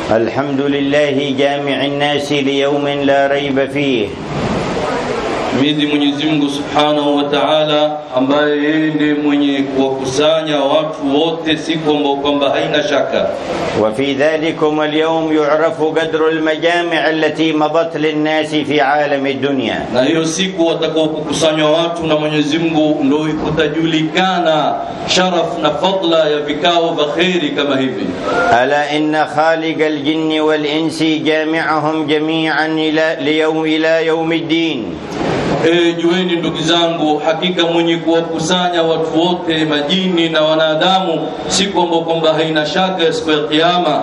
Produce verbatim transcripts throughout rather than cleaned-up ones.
الحمد لله جامع الناس ليوم لا ريب فيه. Midi Mwenyezi Mungu Subhanahu wa Ta'ala ambaye yeye ndiye mwenye kuwakusanya watu wote siku ambayo kwamba haina shaka. وفي ذلكم اليوم يعرف قدر المجامع التي مضت للناس في عالم الدنيا. Na hiyo siku watakaokusanywa watu na Mwenyezi Mungu ndio itajulikana sharaf na fadla ya vikao vya khairi kama hivi. ألا إن خالق الجن والإنس جامعهم جميعا إلى ليوم إلى يوم الدين. E, jueni ndugu zangu, hakika mwenye kuwakusanya watu wote majini na wanadamu siku ambayo kwamba haina shaka siku ya kiyama.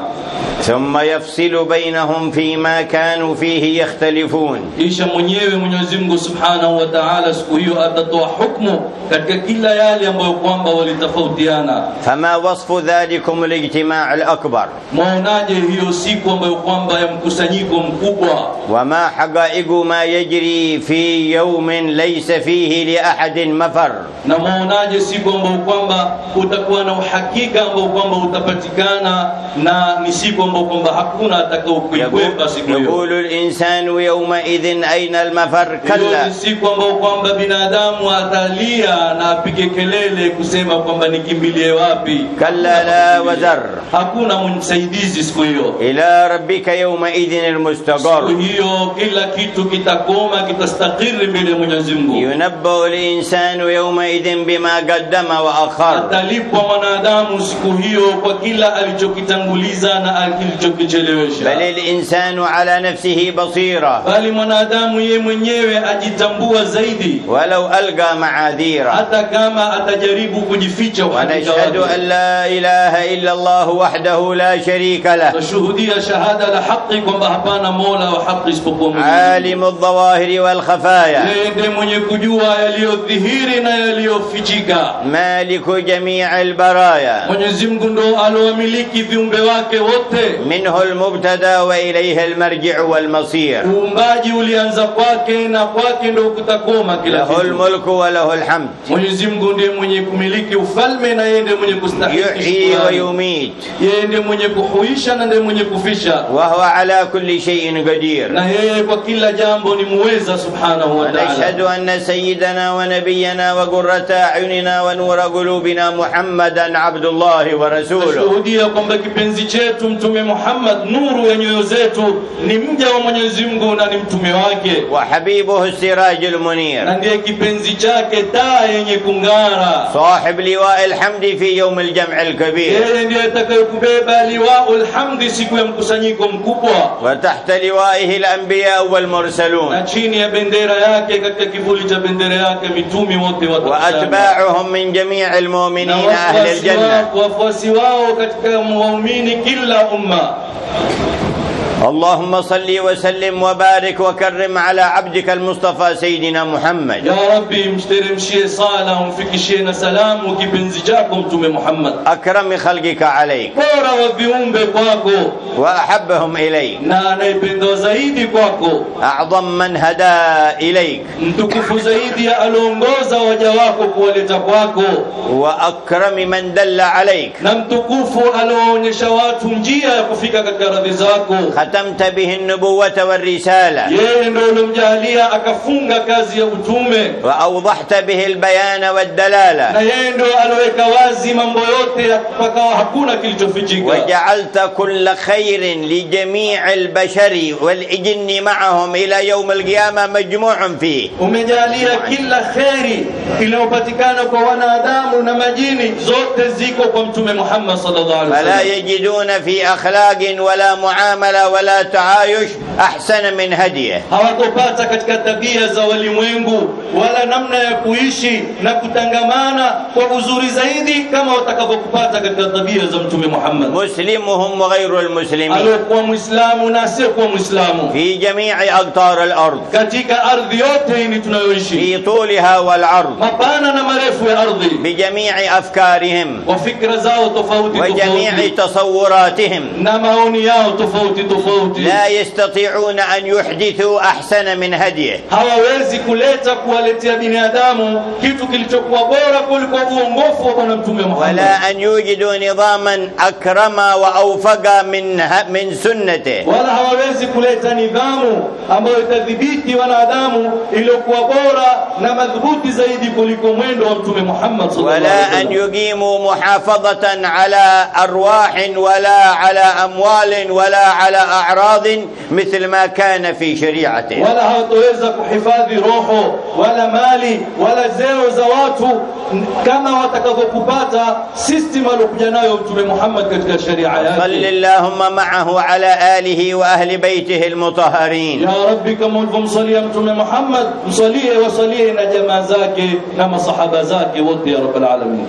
ثم يفصل بينهم فيما كانوا فيه يختلفون. Kisha mwenyewe Mwenyezi Mungu Subhanahu wa Ta'ala siku hiyo atatoa hukumu katika kila yale ambayo kwamba walitofautiana. فما وصف ذلكم الاجتماع الأكبر؟ Mwaonaje hiyo siku ambayo kwamba ya mkusanyiko mkubwa? وما حقائق ما يجري في يوم ليس فيه لأحد مفر؟ Na mwaonaje siku ambayo kwamba utakuwa na uhakika ambao kwamba utapatikana na ni siku ambayo kwamba hakuna atakayokuikwepa siku hiyo. يقول الإنسان يومئذ أين المفر؟ كلا. Siku ambayo kwamba binadamu atalia na apige kelele kusema kwamba nikimbilie wapi? كلا لا وزر. Hakuna msaidizi siku hiyo. إلى ربك يومئذ المستقر. Siku hiyo kila kitu kitakoma, kitastakiri mbele ya Mwenyezi Mungu. ينبأ الإنسان يومئذ بما قدم وأخر. Atalipwa mwanadamu siku hiyo kwa kila alichokitanguliza na alichokichelewesha. بل الإنسان على نفسه بصيرة. Bali mwanadamu yeye mwenyewe ajitambua zaidi. ولو ألقى معاذيره. Hata kama atajaribu kujificha. ونشهد أن لا إله إلا الله وحده لا شريك له. Nashuhudia shahada la haki kwamba hapana mola wa haki isipokuwa Mwenyezi Mungu. عالم الظواهر والخفايا. Yeye ndiye mwenye kujua yaliyodhihiri na yaliyofichika. مالك جميع البرايا. Mwenyezi Mungu ndo alowamiliki viumbe wake wote. منه المبتدا وإليه المرجع والمصير. Uumbaji ulianza kwake na kwake ndo kutakoma kila له kitu. الملك وله الحمد. Mwenyezi Mungu ndiye mwenye kumiliki ufalme na yeye ndiye mwenye kustahili. يحيي ويميت. Yeye ndiye mwenye kuhuisha na ndiye mwenye kufisha. وهو على كل شيء قدير. Na yeye kwa kila jambo ni muweza subhanahu wa ta'ala. ونشهد أن سيدنا ونبينا وقرة أعيننا ونور قلوبنا محمدا عبد الله ورسوله. Nashuhudia kwamba kipenzi chetu Mtume Muhammad nuru ya nyoyo zetu ni mja wa Mwenyezi Mungu na ni mtume wake. وحبيبه السراج المنير. Na ndiye kipenzi chake taa yenye kung'ara. صاحب لواء الحمد في يوم الجمع الكبير. Yeye ndiye atakayekubeba liwaul hamdi siku ya mkusanyiko mkubwa. وتحت لوائه الأنبياء والمرسلون. Na chini ya bendera yake katika kivuli cha bendera yake mitume wote وأتباعهم من جميع المؤمنين أهل الجنة. wafuasi wao katika muumini kila umma. اللهم صل وسلم وبارك وكرم على عبدك المصطفى سيدنا محمد. Ya Rabbi, mshteremshie sala umfikishie na salamu kipenzi chako Mtume Muhammad, أكرم خلقك عليك bora wa viumbe kwako وأحبهم إليك na anayependwa zaidi kwako, أعظم من هدى إليك mtukufu zaidi aliongoza waja wako kuwaleta kwako, وأكرم من دل عليك na mtukufu alioonyesha watu njia ya kufika katika radhi zako. ختمت به النبوة والرسالة. Yeye ndio ulimjalia akafunga kazi ya utume. وأوضحت به البيان والدلالة. Na yeye ndio aloweka wazi mambo yote mpaka hakuna kilichofichika. وجعلت كل خير لجميع البشر والجن معهم إلى يوم القيامة مجموع فيه. Umejalia kila khairi iliyopatikana kwa wanadamu na majini zote ziko kwa Mtume Muhammad sallallahu alaihi wasallam. فلا يجدون في أخلاق ولا معاملة ولا تعايش أحسن من هديه. Hawatopata katika tabia za walimwengu wala namna ya kuishi na kutangamana kwa uzuri zaidi kama watakavyokupata katika tabia za Mtume Muhammad. مسلمهم وغير المسلمين. Alikuwa Muislamu na asiyekuwa Muislamu. في جميع أقطار الأرض. Katika ardhi yote hii tunayoishi. في طولها والعرض. Mapana na marefu ya ardhi. بجميع أفكارهم. Wa fikra zao tofauti tofauti. وجميع تصوراتهم. Na maoni yao tofauti tofauti. tofauti. لا يستطيعون أن يحدثوا أحسن من هديه. Hawawezi kuleta kuwaletea binadamu kitu kilichokuwa bora kuliko uongofu wa Bwana Mtume Muhammad. ولا أن يوجدوا نظاما أكرم وأوفق من من سنته. Wala hawawezi kuleta nidhamu ambayo itadhibiti wanadamu iliyokuwa bora na madhubuti zaidi kuliko mwendo wa Mtume Muhammad sallallahu alaihi wasallam. ولا أن يقيموا محافظة على أرواح ولا على أموال ولا على أعراض مثل ما كان في شريعته. Wala hawataweza kuhifadhi roho wala mali wala zeo za watu kama watakavyokupata system aliyokuja nayo Mtume Muhammad katika sharia yake. صل اللهم معه على آله وأهل بيته المطهرين. Ya Rabbi, kama ulivyomsalia Mtume Muhammad, msalie wasalie na jamaa zake na masahaba zake wote ya Rabbul Alamin.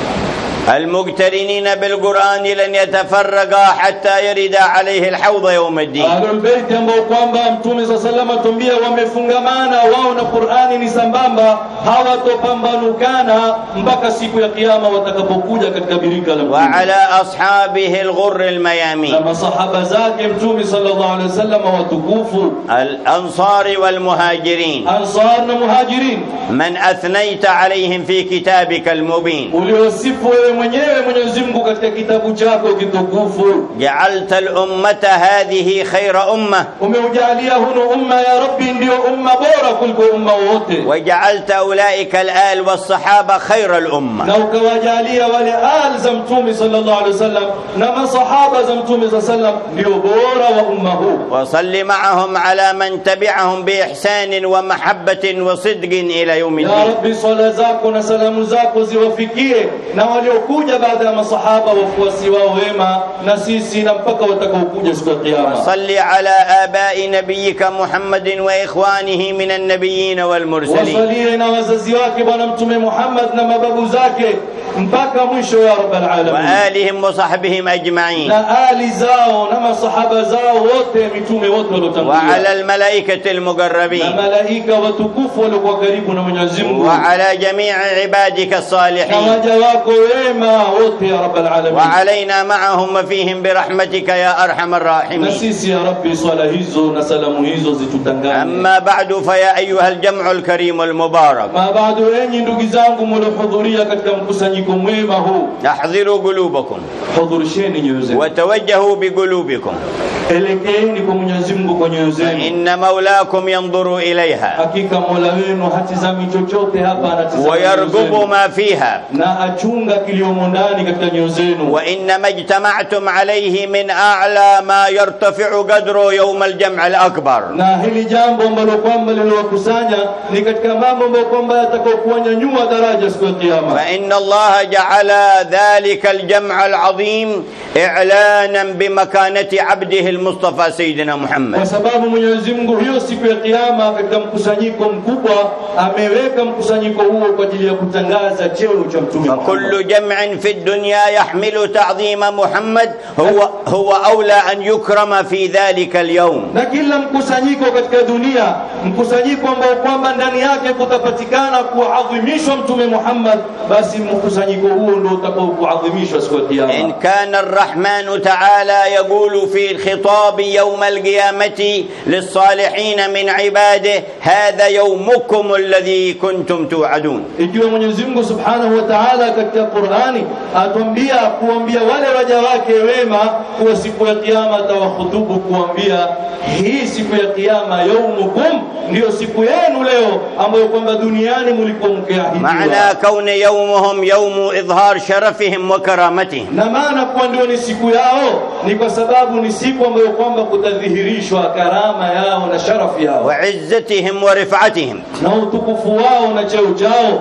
المقترنين بالقرآن لن يتفرقا حتى يرد عليه الحوض يوم الدين. Ahlul Bayt ambao kwamba Mtume صلى الله عليه وسلم atuambia wamefungamana wao na Qur'ani ni sambamba, hawatopambanukana mpaka siku ya kiyama watakapokuja katika birika la Mtume. وعلى أصحابه الغر الميامين. Na masahaba zake Mtume sallallahu alaihi wasallam watukufu, الأنصار والمهاجرين. ansar na muhajirin, من أثنيت عليهم في كتابك المبين. uliosifu wewe mwenyewe Mwenyezi Mungu katika kitabu chako kitukufu. جعلت الأمة هذه خير أمة. Umeujalia huno umma ya Rabbi ndio umma bora kuliko umma wote. وجعلت أولئك الآل والصحابة خير الأمة. Na ukawajalia wale al za Mtume sallallahu alaihi wasallam na masahaba za Mtume sallallahu alaihi wasallam ndio bora wa umma huu. وصل معهم على من تبعهم بإحسان ومحبة وصدق إلى يوم Ya الدين. Rabbi, swala zako na salamu zako ziwafikie na waliokuja baada ya masahaba wafuasi wao wema na sisi na mpaka watakaokuja siku ya kiyama. صل على آباء نبيك محمد وإخوانه من النبيين والمرسلين. Wasalie na wazazi wake Bwana Mtume Muhammad na mababu zake mpaka mwisho ya Rabbul Alamin. وآلهم وصحبهم أجمعين. Na ali zao na masahaba zao wote mitume wote waliotangulia. وعلى الملائكة المقربين. Na malaika watukufu waliokuwa karibu na Mwenyezi Mungu. وعلى جميع عبادك Na الصالحين. waja wako wema wote ya Rabbul Alamin. وعلينا معهم وفيهم برحمتك يا أرحم Na الراحمين. sisi ya Rabbi, swala hizo na salamu hizo zitutangane. أما بعد فيا أيها الجمع الكريم المبارك، Ma bado, enyi ndugu zangu mliohudhuria katika mkusanyiko mwema huu, احضروا قلوبكم hudhurisheni nyoyo zenu, وتوجهوا بقلوبكم، elekeeni kwa Mwenyezi Mungu kwa nyoyo zenu. إن مولاكم ينظر إليها Hakika Mola wenu hatizami chochote hapa, anatizama nyoyo ويرقب zenu. ما فيها، Na achunga kiliomo ndani katika nyoyo zenu. وإنما اجتمعتم عليه من أعلى ما يرتفع قدره يوم الجمع الأكبر. Na hili jambo ambalo kwamba lililowakusanya ni katika mambo ambayo kwamba yatakayokunyanyua daraja siku ya kiyama. فإن الله جعل ذلك الجمع العظيم إعلانا بمكانة عبده المصطفى سيدنا Kwa محمد. sababu Mwenyezi Mungu hiyo siku ya kiyama katika mkusanyiko mkubwa ameweka mkusanyiko huo kwa ajili ya kutangaza cheo cha Mtume Muhammad. فكل جمع في الدنيا يحمل تعظيم محمد هو هو أولى أن يكرم في ذلك اليوم. Na kila mkusanyiko katika dunia, mkusanyiko ambao kwamba ndani yake kutapatikana kuadhimishwa Mtume Muhammad, basi mkusanyiko huo ndio utakao kuadhimishwa siku ya kiyama. إن كان الرحمن تعالى يقول في الخطاب يوم القيامة للصالحين من عباده هذا يومكم الذي كنتم توعدون. Ikiwa Mwenyezi Mungu Subhanahu wa Ta'ala katika Qur'ani atuambia kuambia wale waja wake wema kuwa siku ya kiyama atawahutubu kuambia hii siku ya kiyama yaumukum, ndio siku yenu leo ambayo kwamba duniani mlikuwa mkiahidiwa. معنى كون يومهم يوم إظهار شرفهم وكرامتهم. Na maana kuwa ndio ni siku yao ni kwa sababu ni siku ambayo kwamba kutadhihirishwa karama yao na sharafu yao وعزتهم ورفعتهم na utukufu wao na cheo chao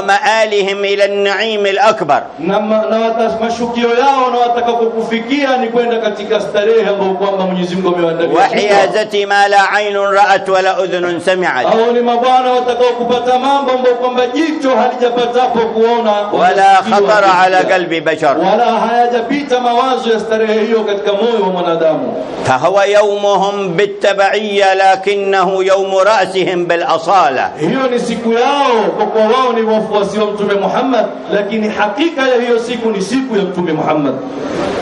ومآلهم إلى النعيم الأكبر. na, na wata, mashukio yao na watakapokufikia ni kwenda katika starehe ambayo kwamba Mwenyezi Mungu amewaandalia. وحيازة ما لا عين رأت ولا أذن سمعت Hao ni mabwana watakao kupata mambo ambayo kwamba jicho halijapatapo kuona ولا خطر على قلب بشر. wala hayajapita mawazo ya starehe hiyo katika moyo wa mwanadamu. فهو يومهم بالتبعية لكنه يوم رأسهم بالأصالة. Hiyo ni siku yao kwa kuwa wao ni wafuasi wa Mtume Muhammad, lakini hakika ya hiyo siku ni siku ya Mtume Muhammad.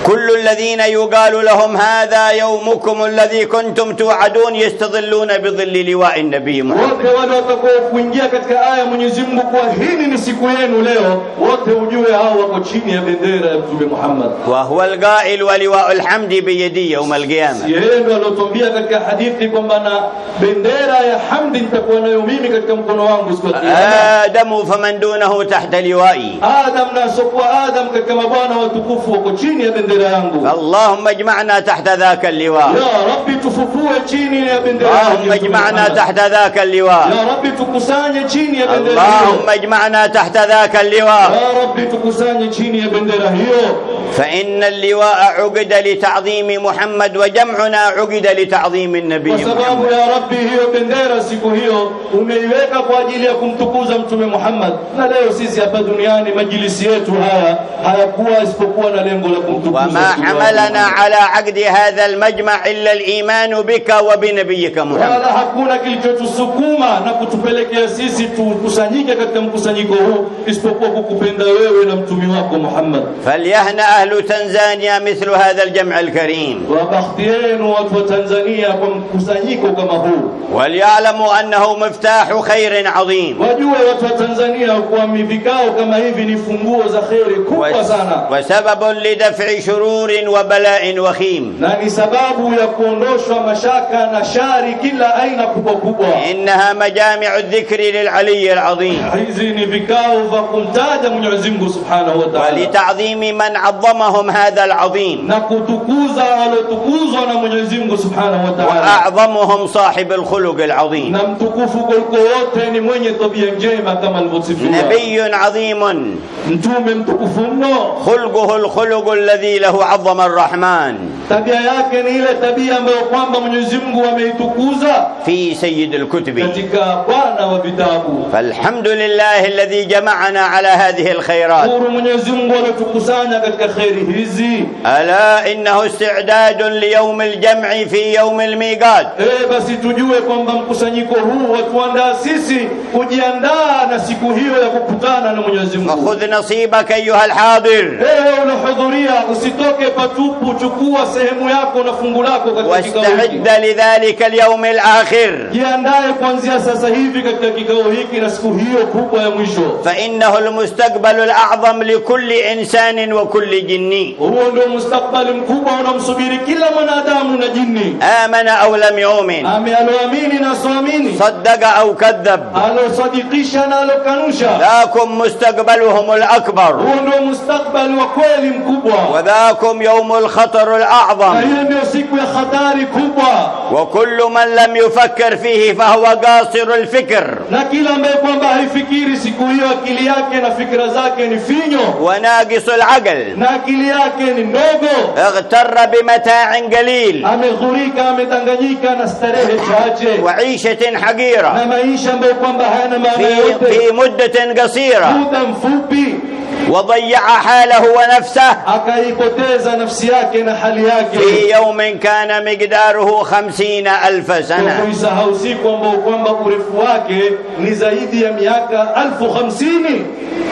كل الذين يقال لهم هذا يومكم الذي كنتم توعدون يستظلون بظل لواء النبي محمد. wote wale watakao kuingia katika aya Mwenyezi Mungu kwa hili ni siku yenu leo, wote ujue hao wako chini ya bendera ya Mtume Muhammad. وهو القائل ولواء الحمد بيدي يوم القيامة. Yeye ndo alotuambia katika hadithi kwamba na bendera ya hamdi nitakuwa nayo mimi katika mkono wangu siku ya kiyama. آدم فمن دونه تحت لوائي. Adam na sokwa Adam katika mabwana watukufu wako chini ya bendera yangu. اللهم اجمعنا تحت ذاك اللواء. Ya Rabbi tufufue chini ya bendera yangu. اللهم اجمعنا تحت ذاك اللواء. Ya Rabbi tukusanye chini ya bendera hiyo. اللهم اجمعنا تحت ذاك اللواء. Ya Rabbi tukusanye chini ya bendera hiyo. فإن اللواء عقد لتعظيم محمد وجمعنا عقد لتعظيم النبي محمد. Kwa sababu ya Rabbi hiyo bendera siku hiyo umeiweka kwa ajili ya kumtukuza Mtume Muhammad, na leo sisi hapa duniani majilisi yetu haya hayakuwa isipokuwa na lengo la kumtukuza. وما حملنا على عقد هذا المجمع إلا الإيمان بك وبنبيك محمد. Wala hakuna kilichotusukuma na kutupelekea sisi tukusanyike katika mkusanyiko huu isipokuwa kukupenda wewe na mtume wako Muhammad. فليهنأ أهل تنزانيا مثل هذا الجمع الكريم. وبختين وتنزانيا كمkusanyiko kama huu. وليعلموا أنه مفتاح خير عظيم. Wajue watu wa Tanzania kwa vikao kama hivi ni funguo za khairi kubwa sana. وسبب لدفع شرور وبلاء وخيم. Na ni sababu ya kuondoshwa mashaka na shari kila aina kubwa kubwa. إنها مجامع الذكر للعلي العظيم. Hizi ni vikao vya kumtaja Mwenyezi Mungu Subhanahu wa Ta'ala. ولتعظيم من عظمهم هذا العظيم. Na kutukuza alotukuzwa na Mwenyezi Mungu Subhanahu wa Ta'ala. وأعظمهم صاحب الخلق العظيم. Na mtukufu kuliko wote ni mwenye tabia njema kama alivyosifiwa. نبي عظيم. Mtume mtukufu mno. خلقه الخلق الذي له عظم الرحمن. Tabia yake ni ile tabia ambayo kwamba Mwenyezi Mungu ameitukuza في سيد الكتب. katika bwana wa vitabu. فالحمد لله الذي جمعنا على هذه الخيرات. Shukuru Mwenyezi Mungu alitukusanya katika khairi hizi. ألا إنه استعداد ليوم الجمع في يوم الميقات. Eh, basi tujue kwamba mkusanyiko huu watuandaa sisi kujiandaa na siku hiyo ya kukutana na Mwenyezi Mungu. فخذ نصيبك أيها الحاضر. Wewe unahudhuria usitoke patupu, chukua sehemu yako na fungu lako katika kikao hiki. واستعد لذلك اليوم الآخر. Jiandae kuanzia sasa hivi katika kikao hiki na siku hiyo kubwa ya mwisho. فإنه المستقبل الأعظم لكل إنسان وكل جني. Huo ndio mustakbali mkubwa unamsubiri kila mwanadamu na jini. آمن أو لم يؤمن. Amealoamini na soamini. صدق أو كذب. Alosadikisha na alokanusha. ذاكم مستقبلهم الأكبر. Huo ndio mustakbali wa kweli mkubwa. وذاكم يوم الخطر Na الأعظم. hiyo ndio siku ya hatari kubwa. وكل من لم يفكر فيه فهو قاصر الفكر. Na kila ambaye kwamba haifikiri siku hiyo akili yake na fikra zake ni finyo. وناقص العقل. Na akili yake ni ndogo. اغتر بمتاع قليل. Ameghurika, amedanganyika na starehe chache. وعيشة حقيرة. Na maisha ambayo kwamba hayana maana في, yote. في مدة قصيرة. Muda mfupi. وضيع حاله ونفسه. Akaipoteza nafsi yake na hali yake. في يوم كان مقداره خمسين ألف سنة. Kuisahau siku ambao kwamba urefu wake ni zaidi ya miaka elfu hamsini.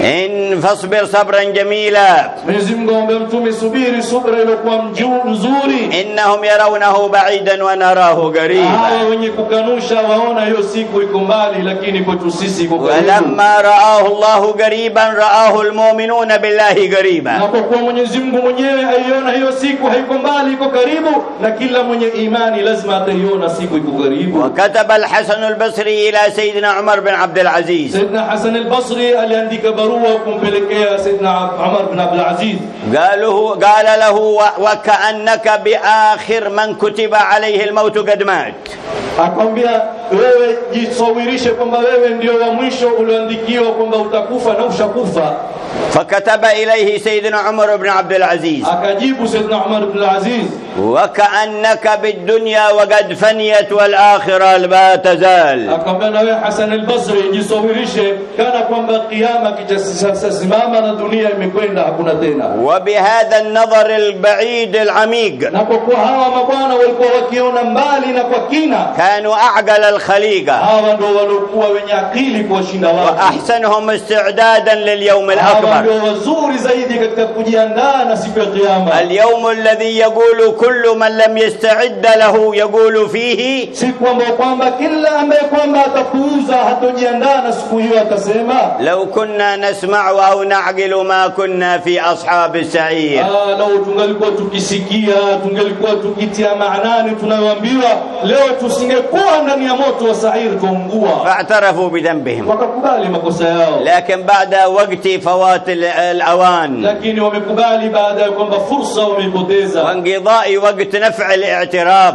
إن فاصبر صبرا جميلا. Mwenyezi Mungu amwambia Mtume subiri subra iliyokuwa nzuri. إنهم يرونه بعيدا ونراه قريبا. Hawa wenye kukanusha waona hiyo siku iko mbali, lakini kwetu sisi iko karibu. ولما رآه الله قريبا رآه المؤمنون بالله قريبا. Na kwa kuwa Mwenyezi Mungu mwenyewe aiona hiyo siku haiko mbali, iko karibu, na kila mwenye imani lazima ataiona siku iko karibu. وكتب الحسن البصري إلى سيدنا عمر بن عبد العزيز. Sayyidina Hasan al-Basri aliandika barua kumpelekea Sayyidina Umar bin Abdul Aziz. قاله قال له وكأنك بآخر من كتب عليه الموت قد مات. Akamwambia wewe jisawirishe kwamba wewe ndio wa mwisho ulioandikiwa kwamba utakufa na ushakufa. فكتب إليه سيدنا عمر بن عبد العزيز. Akajibu Sayyidina Umar bin Aziz, وكأنك بالدنيا وقد فنيت والآخرة لا تزال. akamwambia na wewe Hasan al-Basri jisawirishe kana kwamba kiyama kitasimama na dunia imekwenda hakuna tena. وبهذا النظر البعيد العميق Na kwa kuwa hawa mabwana walikuwa wakiona mbali na kwa kina, كانوا أعقل الخليقة hawa ndio walikuwa wenye akili kuwashinda wao, وأحسنهم استعدادا لليوم الأكبر. الأكبر. اليوم الذي يقول كل من لم يستعد له يقول فيه لو كنا نسمع أو نعقل ما كنا في أصحاب السعير. فاعترفوا بذنبهم، لكن بعد وقت فوات الأوان وانقضاء وقت نفع الاعتراف،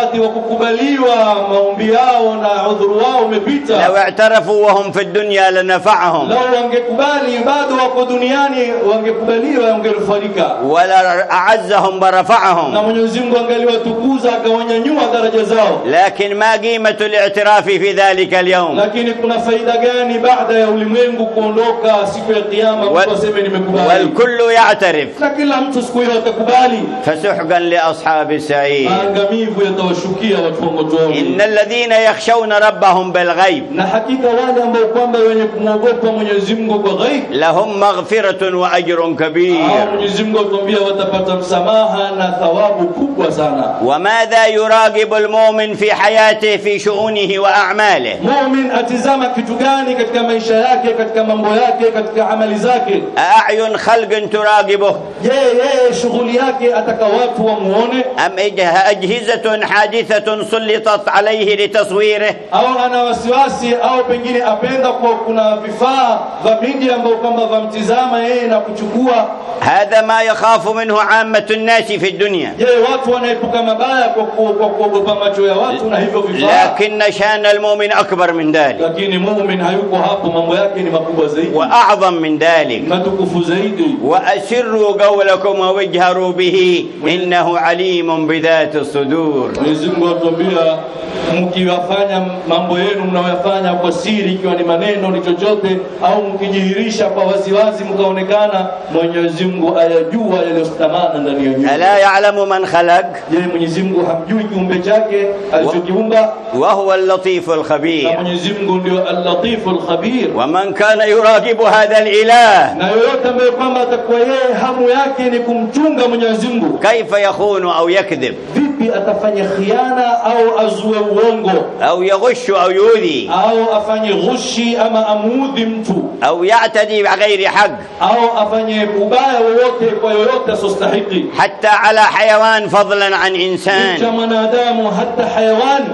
لو اعترفوا وهم في الدنيا لنفعهم ولا أعزهم ورفعهم. لكن ما قيمة الاعتراف في ذلك اليوم؟ والكل يعترف. فسحقا لأصحاب السعير. إن الذين يخشون ربهم بالغيب لهم مغفرة وأجر كبير. وماذا يراقب المؤمن في حياته في شؤونه وأعماله؟ أعين خلق تراقبه أم أجهزة حادثة سلطت عليه لتصويره؟ هذا ما يخاف منه عامة الناس في الدنيا. لكن شان المؤمن أكبر من ذلك وأعظم من ذلك. وأسروا قولكم واجهروا به إنه عليم بذات الصدور. mkiwafanya mambo yenu mnayoyafanya kwa siri, ikiwa ni maneno ni chochote, au mkijihirisha kwa waziwazi mkaonekana, Mwenyezi Mungu ayajua yaliyostamana ndani ya nyoyo. Ala ya'lamu man khalaq, je, Mwenyezi Mungu hamjui kiumbe chake alichokiumba? Wa huwa al-latif al-khabir, Mwenyezi Mungu ndio al-latif al-khabir. Wa man kana yuraqibu hadha al-ilah, na yoyote ambaye kwamba atakuwa yeye hamu yake ni kumchunga Mwenyezi Mungu, kaifa yakhunu au yakdhib, atafanya khiana au azue uongo, au yaghushu au yudhi, au afanye ghushi ama amudhi mtu, au ya'tadi bighairi haqq, au afanye ubaya wowote kwa yoyote asostahili, hatta ala hayawan fadlan an insan, kama mwanadamu hata hayawan.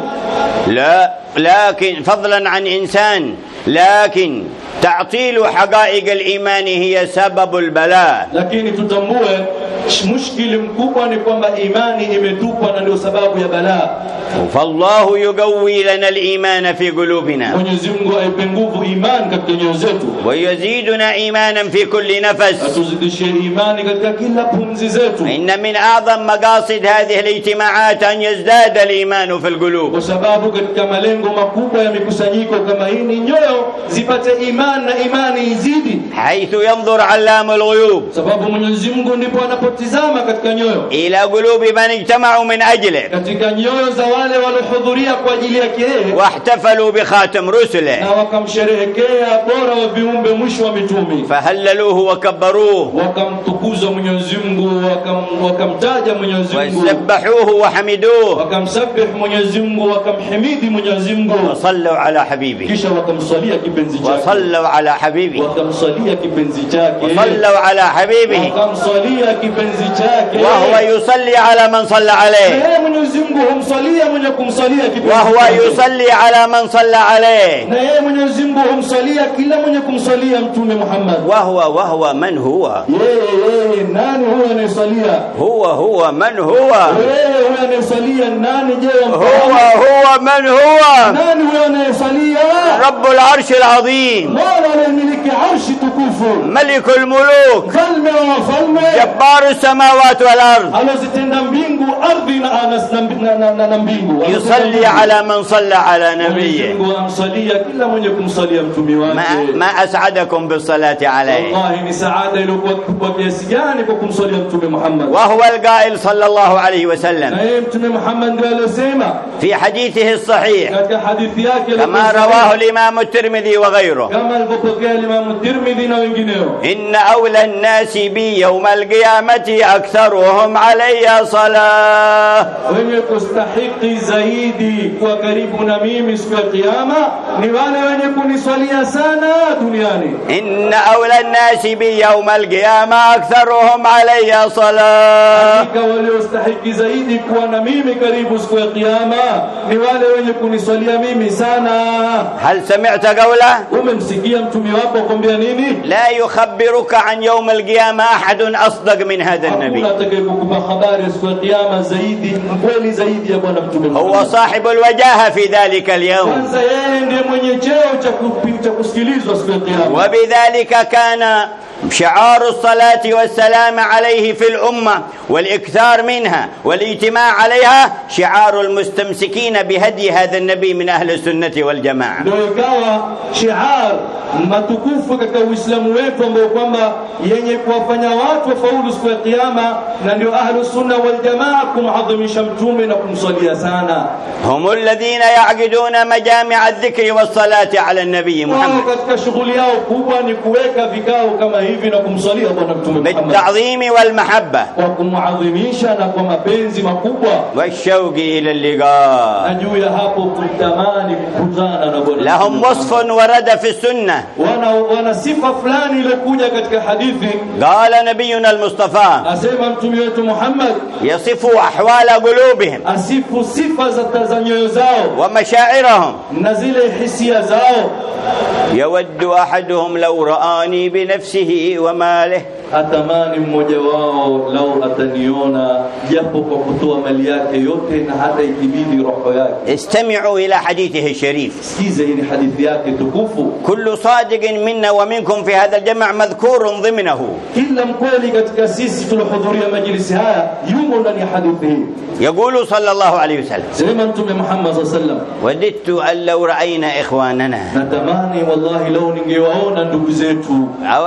la lakin fadlan an insan لكن تعطيل حقائق الإيمان هي سبب البلاء. lakini tutambue mushkili mkubwa ni kwamba imani imetupwa na ndio sababu ya balaa. فالله يقوي لنا الإيمان في قلوبنا, Mwenyezi Mungu aipe nguvu imani katika nyoyo zetu, ويزيدنا إيمانا في كل نفس, atuzidishie imani katika kila pumzi zetu. إن من أعظم مقاصد هذه الاجتماعات أن يزداد الإيمان في القلوب, kwa sababu katika malengo makubwa ya mikusanyiko kama hii ni nyoyo zipate imani na imani izidi, حيث ينظر علام الغيوب, sababu Mwenyezi Mungu ndipo anapotizama katika nyoyo, إلى قلوب من اجتمعوا من أجله, katika nyoyo za wale waliohudhuria kwa ajili yake yeye, واحتفلوا بخاتم رسله, na wakamsherehekea bora wa viumbe mwisho wa mitume, فهللوه وكبروه, wakamtukuza Mwenyezi Mungu, wakam wakamtaja Mwenyezi Mungu, وسبحوه وحمدوه, wakamsabih Mwenyezi Mungu, wakamhimidi Mwenyezi Mungu, وصلوا على حبيبه, kisha wakamsalia kipenzi chake, وصلوا على حبيبه, wakamsalia kipenzi chake, وصلوا على حبيبه, wakamsalia kipenzi chake, وهو يصلي على من صلى عليه, na Mwenyezi Mungu humsalia mwenye kumsalia kipenzi, وهو يصلي على من صلى عليه, na yeye Mwenyezi Mungu humsalia kila mwenye kumsalia mtume Muhammad. وهو وهو من هو, yeye yeye nani huyo anayesalia? هو هو من هو, yeye huyo anayesalia nani? je هو هو من هو, nani huyo anayesalia? رب العرش العظيم, Mola anayemiliki arshi tukufu, ملك الملوك, mfalme wa wafalme, جبار السماوات والأرض, alozitenda mbingu ardhi na na, na, na, na mbingu. yusalli ala man salla ala nabiyyi, Mungu amsalia kila mwenye kumsalia mtume wake. ma, ma as'adakum bis-salati alayhi. Wallahi ni saada iliyokuwa kubwa kiasi gani kwa kumsalia mtume Muhammad. Wa huwa al-qa'il sallallahu alayhi wa sallam, na yeye mtume Muhammad ndiye aliyosema fi hadithihi as-sahih, katika hadithi yake kama rawahu al-imam at-Tirmidhi wa ghayruhu, kama alipokea al-imam at-Tirmidhi na wengineo, inna awla an-nasi bi yawm al-qiyamati aktharuhum alayya salah, wenye kustahiki zaidi kuwa karibu na mimi siku ya kiyama ni wale wenye kuniswalia sana duniani. inna awla an-nasi bi yawm al-qiyama aktharuhum alayya salah, hakika waliostahiki zaidi kuwa na mimi karibu siku ya kiyama ni wale wenye kuniswalia mimi sana. hal sami'ta qawla, umemsikia mtume wako akwambia nini? la yukhabbiruka an yawm al-qiyama ahadun asdaq min hadha an-nabi, hakuna atakayekupa habari siku ya kiyama zaidi kweli zaidi ya bwana mtume. huwa sahibu al-wajaha fi dhalika al-yawm, kwanza yeye ndiye mwenye cheo cha kusikilizwa siku ya kiyama. wa bidhalika kana شعار الصلاة والسلام عليه في الأمة والإكثار منها والاجتماع عليها شعار المستمسكين بهدي هذا النبي من أهل السنة والجماعة. ndio ikawa shiar matukufu katika Uislamu wetu ambao kwamba yenye kuwafanya watu wafaulu siku ya kiyama, na ndio ahlu sunna wal jamaa kumadhimisha mtume na kumsalia sana. هم الذين يعقدون مجامع الذكر والصلاة على النبي محمد, katika shughuli yao kubwa ni kuweka vikao kama hivi na kumsalia bwana mtume Muhammad, بالتعظيم والمحبة, kwa kumadhimisha na kwa mapenzi makubwa, والشوق إلى اللقاء. na juu ya hapo kutamani kukutana na bwana. لهم وصف ورد في السنة, wana wana sifa fulani iliyokuja katika hadithi. قال نبينا المصطفى asema mtume wetu Muhammad يصف أحوال قلوبهم asifu sifa za nyoyo zao ومشاعرهم, na zile hisia zao. يود أحدهم لو رآني بنفسه وماله, atamani mmoja wao lau ataniona japo kwa kutoa mali yake yote na hata ikibidi roho yake. استمعوا إلى حديثه الشريف. sikiza hii hadithi yake tukufu. كل صادق منا ومنكم في هذا الجمع مذكور ضمنه, kila mkweli katika sisi tuliohudhuria majlisi haya yumo ndani ya hadithi hii. يقول صلى الله عليه وسلم, sema mtume Muhammad sallallahu alaihi wasallam, وددت أن لو رأينا إخواننا, natamani wallahi lau ningewaona ndugu zetu.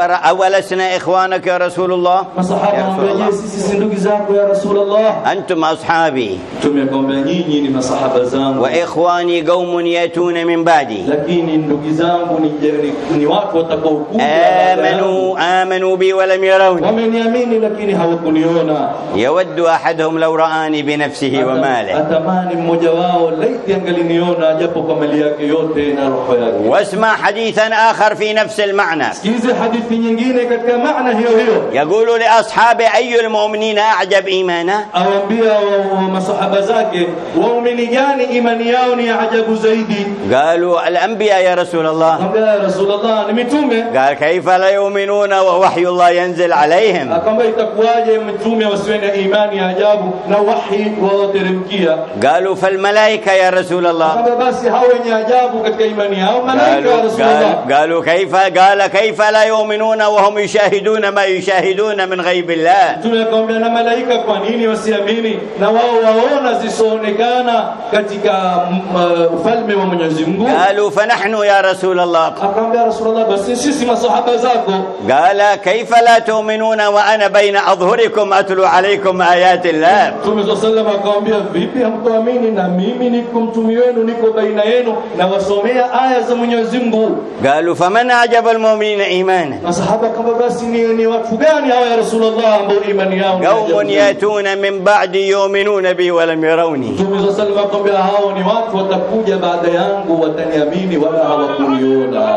أولسنا إخوانك يا رسول الله؟ masahaba wamwambia sisi si ndugu zako ya Rasulullah. أنتم أصحابي, mtume akamwambia nyinyi ni masahaba zangu, وإخواني قوم يأتون من بعدي, lakini ndugu zangu ni, ni, ni watu watakaokuja آمنوا آمنوا بي ولم يروني, wameniamini lakini hawakuniona. يود أحدهم لو رآني بنفسه وماله. atamani mmoja wao laiti angaliniona japo kwa mali yake yote na roho yake. واسمع حديثا آخر في نفس المعنى, sikize hadithi nyingine katika maana hiyo hiyo. يقول لأصحاب أي المؤمنين أعجب إيمانا, awaambia masahaba zake waumini gani imani yao ni ajabu zaidi. قالوا الأنبياء يا رسول الله. akamwambia ya Rasulullah ni mitume. قال كيف لا يؤمنون ووحي الله ينزل عليهم, akamwambia itakuwaje mitume wasiwe na imani ya ajabu na wahi wateremkia. قالوا فالملائكة يا رسول الله. akamwambia basi hao wenye ajabu katika imani yao malaika ya قالوا, Rasulullah. قال قالوا كيف قال كيف لا يؤمنون وهم يشاهدون ما يشاهدون من غيب الله. mtume akamwambia na malaika kwa nini wasiamini na wao waona zisoonekana katika ufalme wa Mwenyezi Mungu. قالوا فنحن يا رسول الله. akamwambia Rasulullah basi sisi masahaba zako. قال كيف لا تؤمنون وأنا بين أظهركم أتلو عليكم آيات الله. Mtume صلى الله عليه وسلم akamwambia vipi hamtuamini na mimi niko mtume wenu niko baina yenu na wasomea aya za Mwenyezi Mungu. قالوا فمن أعجب المؤمنين إيمانا. masahaba kama basi ni, ni watu gani hawa ya Rasulullah ambao imani yao ni قوم يأتون من بعد يؤمنون بي ولم يروني. Mtume صلى الله عليه وسلم akamwambia hao ni watu watakuja baada yangu wataniamini wala hawakuniona.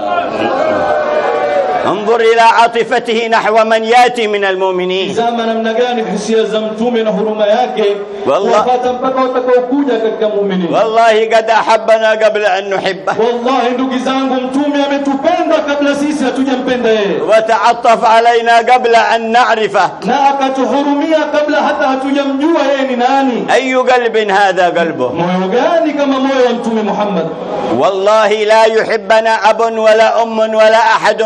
انظر إلى عاطفته نحو من يأتي من المؤمنين. zama namna gani hisia za mtume na huruma yake wapata mpaka watakaokuja katika muumini. والله قد أحبنا قبل أن نحبه. wallahi ndugu zangu mtume ametupenda kabla sisi hatujampenda yeye. وتعطف علينا قبل أن نعرفه. na akatuhurumia kabla hata hatujamjua yeye ni nani. أي قلب هذا قلبه؟ moyo gani kama moyo wa mtume Muhammad. والله لا يحبنا أب ولا أم ولا أحد من الخلق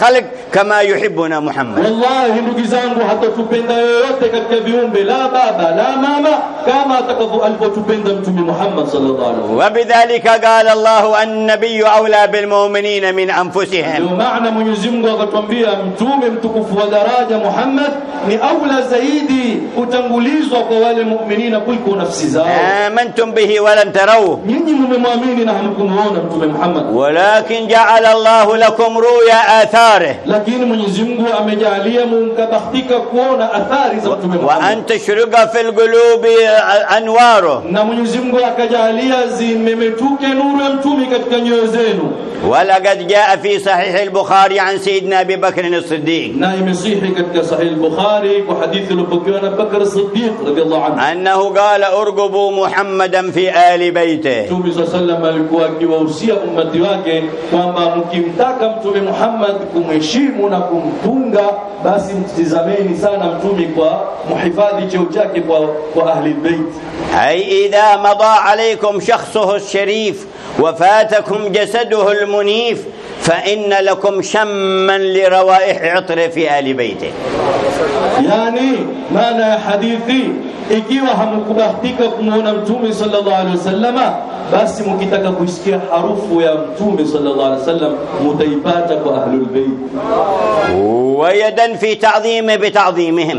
الخلق كما يحبنا محمد. Wallahi ndugu zangu, hatatupenda yoyote katika viumbe, la baba la mama, kama atakavyotupenda mtume Muhammad sallallahu alaihi wasallam. وبذلك قال الله النبي أولى بالمؤمنين من أنفسهم. Ndio maana Mwenyezi Mungu akatwambia mtume mtukufu wa daraja Muhammad ni aula zaidi kutangulizwa kwa wale muumini kuliko nafsi zao. آمنتم به ولم تروه. Nyinyi mmemwamini na hamkumuona mtume Muhammad. ولكن جعل الله لكم رؤيا آثاره. Lakini Mwenyezi Mungu amejalia mkabahatika kuona athari za mtume Muhammad. وأن تشرق في القلوب أنواره. Na Mwenyezi Mungu akajalia zimemetuke nuru ya mtume katika nyoyo zenu. ولقد جاء في صحيح البخاري عن سيدنا أبي بكر الصديق. Na imesihi katika sahih al-Bukhari kwa hadithi iliyopokewa na Bakr as-Siddiq radhiyallahu anhu. أنه قال ارغبوا محمدا في آل بيته. Mtume sallallahu alayhi wasallam alikuwa akiwahusia ummati wake kwamba mkimtaka mtume Muhammad kumheshimu na kumtunga, basi mtizameni sana mtume kwa muhifadhi cheo chake kwa kwa ahli bait. أي إذا مضى عليكم شخصه الشريف وفاتكم جسده المنيف فإن لكم شما لروائح عطر في آل بيته. Yani maana ya hadithi, ikiwa hamkubahatika kumuona mtume sallallahu alaihi wasallama, basi mkitaka kusikia harufu ya mtume sallallahu alaihi wasallam mtaipata kwa ahlul bait. ويدا في تعظيمه بتعظيمهم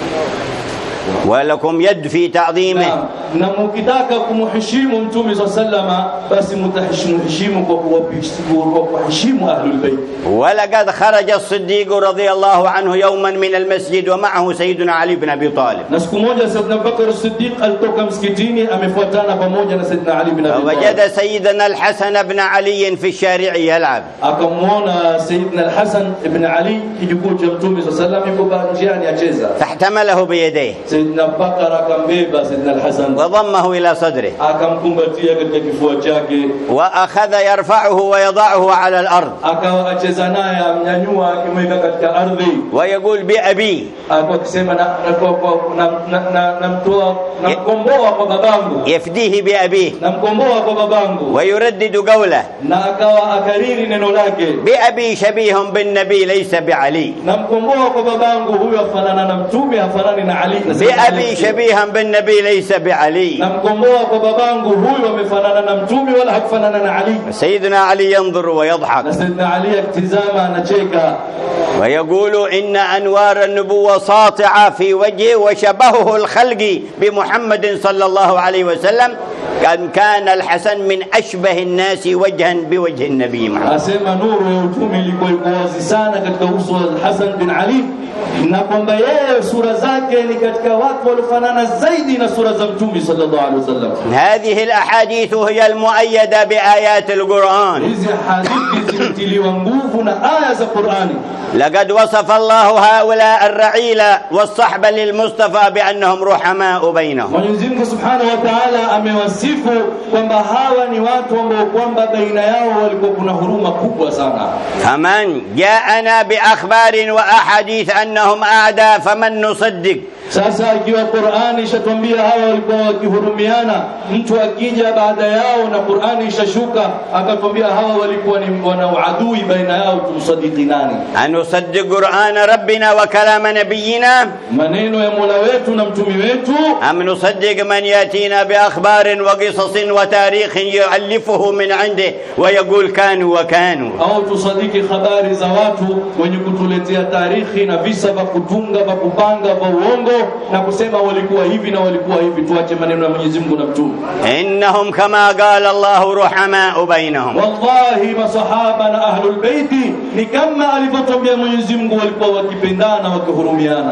ولكم يد في تعظيمه. na mkitaka kumheshimu mtume sallama, basi mtaheshimu kwa kuheshimu ahlul bait. ولقد خرج الصديق رضي الله عنه يوما من المسجد ومعه سيدنا علي بن ابي طالب. na siku moja Sayyidina Bakr as-Siddiq alitoka msikitini amefuatana pamoja na Sayyidina Ali bin Abi Talib. وجد سيدنا الحسن بن علي في الشارع يلعب. akamwona Sayyidina al-Hasan ibn Ali kijukuu cha mtume sallallahu yuko njiani acheza. فاحتمله بيديه. Sayyidina Bakr akambeba Sayyidina al-Hasan وضمه إلى صدره akamkumbatia katika kifua chake, وأخذ يرفعه ويضعه على الأرض akawa acheza naye amnyanyua akimweka katika ardhi, ويقول بأبي akisema na na namtoa namkomboa kwa babangu, يفديه بأبيه namkomboa kwa babangu, ويردد قوله na akawa akariri neno lake, بأبي شبيه بالنبي ليس بعلي. namkomboa kwa babangu, huyo afanana na mtume hafanani na Ali. بأبي شبيها بالنبي ليس بعلي. namkomboa kwa babangu, huyo amefanana na mtume wala hakufanana na Ali. سيدنا علي ينظر ويضحك na Sayyidina Ali akitizama anacheka, ويقول إن أنوار النبوة ساطعة في وجهه وشبهه الخلق بمحمد صلى الله عليه وسلم كان كان الحسن من أشبه الناس وجها بوجه النبي محمد. asema nuru ya utume ilikuwa iko wazi sana katika uso wa Hasan bin Ali, na kwamba yeye sura zake ni katika watu waliofanana zaidi na sura za mtume sallallahu alaihi wasallam. هذه الأحاديث هي المؤيدة بآيات القرآن. hizi hadithi zimtiliwa nguvu na aya za Qur'ani. لقد وصف الله هؤلاء الرعيل والصحبة للمصطفى بأنهم رحماء بينهم. Mwenyezi Mungu Subhanahu wa Ta'ala amewasifu kwamba hawa ni watu ambao kwamba baina yao walikuwa kuna huruma kubwa sana. فمن جاءنا بأخبار وأحاديث أنهم أعداء فمن نصدق. Sasa ikiwa Qur'ani ishatuambia hawa walikuwa wakihurumiana, mtu akija baada yao na Qur'ani ishashuka akatuambia hawa walikuwa ni wana uadui baina yao, tumsadiki nani? أنصدق قرآن ربنا وكلام نبينا maneno ya Mola wetu na mtume wetu, أم نصدق من يأتينا بأخبار وقصص وتاريخ يؤلفه من عنده ويقول كانوا وكانوا؟ au tusadiki habari za watu wenye kutuletea tarikhi na visa vya kutunga vya kupanga vya uongo na kusema walikuwa hivi na walikuwa hivi. Tuache maneno ya Mwenyezi Mungu na mtume. إنهم كما قال الله رحماء بينهم. wallahi masahaba na ahlul baiti ni kama alivyotuambia Mwenyezi Mungu, walikuwa wakipendana wakihurumiana.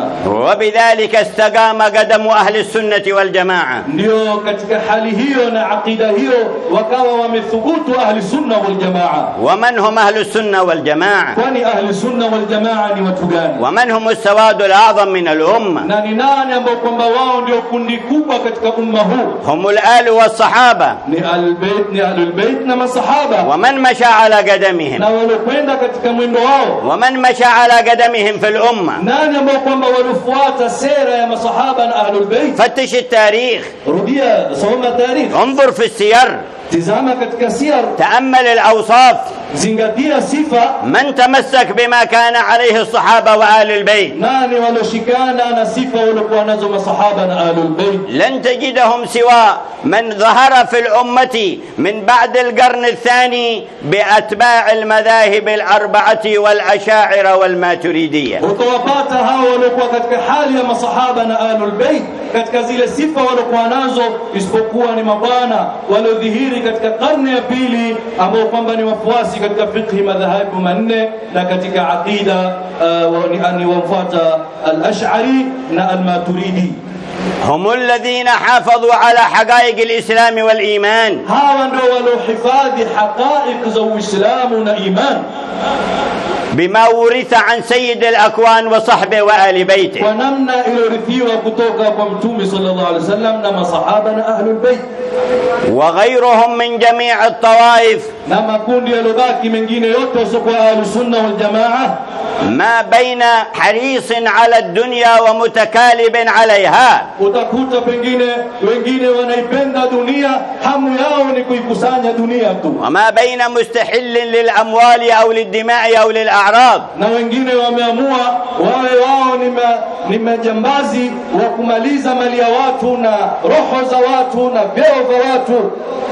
وبذلك استقام قدم أهل السنة والجماعة. ndio katika hali hiyo na aqida hiyo wakawa wamethubutu ahli sunna wal jamaa. ومن هم أهل السنة والجماعة؟ kwani ahli sunna wal jamaa ni watu gani? ومن هم السواد الأعظم من الأمة؟ na ni nani ambao kwamba wao ndio kundi kubwa katika umma huu? هم الآل والصحابة. ni al-bait, ni ahlul bait na masahaba. ومن مشى على قدمهم؟ na walokwenda katika mwendo wao. ومن مشى على قدمهم في الأمة؟ nani ambao kwamba walifuata sera ya masahaba na ahlul bait? فتش التاريخ، rudia soma tarikh, انظر في السير. tizama katika siyar, تأمل الأوصاف، zingatia sifa. من تمسك بما كان عليه الصحابة وآل البيت Nani waloshikana na sifa walikuwa nazo masahaba na ahlul bait? لن تجدهم سوى من ظهر في الأمة من بعد القرن الثاني بأتباع المذاهب الأربعة والأشاعرة والماتريدية. Utawapata hao walikuwa katika hali ya masahaba na ahlul bait katika zile sifa walikuwa nazo, isipokuwa ni mabwana waliodhihiri katika karne ya pili ambao kwamba ni wafuasi katika fiqh madhahabu manne na katika aqida ni wafuata al-ash'ari na al-maturidi. هم الذين حافظوا على حقائق الإسلام والإيمان. hawa ndio waliohifadhi haqaiq za Uislamu na iman بما ورث عن سيد الأكوان وصحبه وآل بيته. ونمنا إلورثيوا kutoka kwa Mtume sallallahu alaihi wasallam na masahaba na ahlul bait. وغيرهم من جميع الطوائف. na makundi yalobaki mengine yote wasiokuwa ahlus sunna wal jamaa. ما بين حريص على الدنيا ومتكالب عليها. utakuta pengine wengine wanaipenda dunia, hamu yao ni kuikusanya dunia tu. وما بين مستحل للأموال أو للدماء أو للأعراض. na wengine wameamua wawe wao ni ni majambazi wa kumaliza mali ya watu na roho za watu na vyeo vya watu.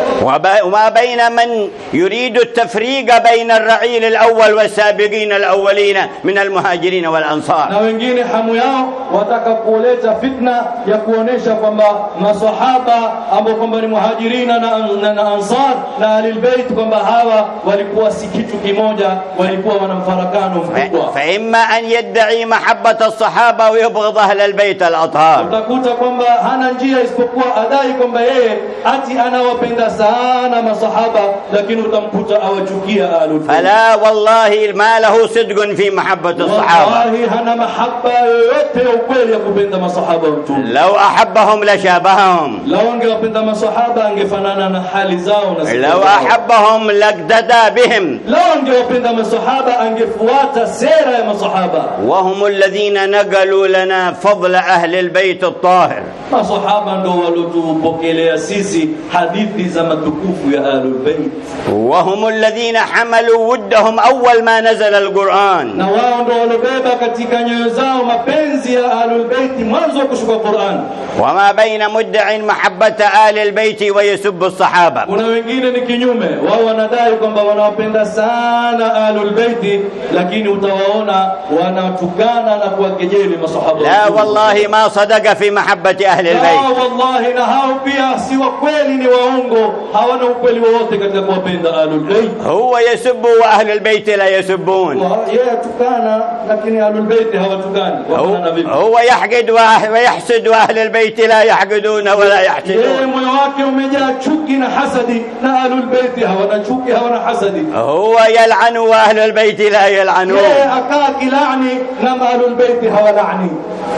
وما بين من يريد التفريق بين الرعيل الأول والسابقين الأولين من المهاجرين والأنصار. na wengine hamu yao wataka kuleta fitna ya kuonesha kwamba maswahaba ambao kwamba ni muhajirina na, na, na ansar na ahlul bait kwamba hawa walikuwa si kitu kimoja, walikuwa wana mfarakano mkubwa. فإما أن يدعي محبة الصحابة ويبغض أهل البيت الأطهار. utakuta kwamba hana njia isipokuwa adai kwamba yeye ati anawapenda sana masahaba, lakini utamkuta awachukia ahlul bait. فلا والله ما له صدق في محبة الصحابة. wallahi hana mahabba yoyote ya ukweli ya kupenda masahaba mtume. لو أحبهم لشابههم. لو angewapenda masahaba angefanana na hali zao na لو أحبهم لاقتدى بهم. لو angewapenda masahaba angefuata sera ya masahaba. وهم الذين نقلوا لنا فضل أهل البيت الطاهر. masahaba ndio waliotupokelea sisi hadithi za matukufu ya ahlul bait. وهم الذين حملوا ودهم أول ما نزل القرآن. na wao ndio walobeba katika nyoyo zao mapenzi ya ahlul bait mwanzo kushuka Qur'an. وما بين مدعي محبة آل البيت ويسب الصحابة. kuna wengine ni kinyume, wao wanadai kwamba wanawapenda sana ahlul bait, lakini utawaona wanatukana na kuwakejeli masahaba. لا والله ما صدق في محبة أهل البيت. la wallahi na hao pia si wa kweli, ni waongo, hawana ukweli wowote katika kuwapenda ahlul bait. هو يسب وأهل البيت لا يسبون. yeye atukana lakini ahlul bait hawatukani. هو يحقد ويحسد وأهل البيت لا يحقدون ولا يحسدون. yeye moyo wake umejaa chuki na hasadi, na ahlul bait hawana chuki hawana hasadi. هو يلعن وأهل البيت لا يلعنون. yeye akaa kilani na ahlul bait hawalani.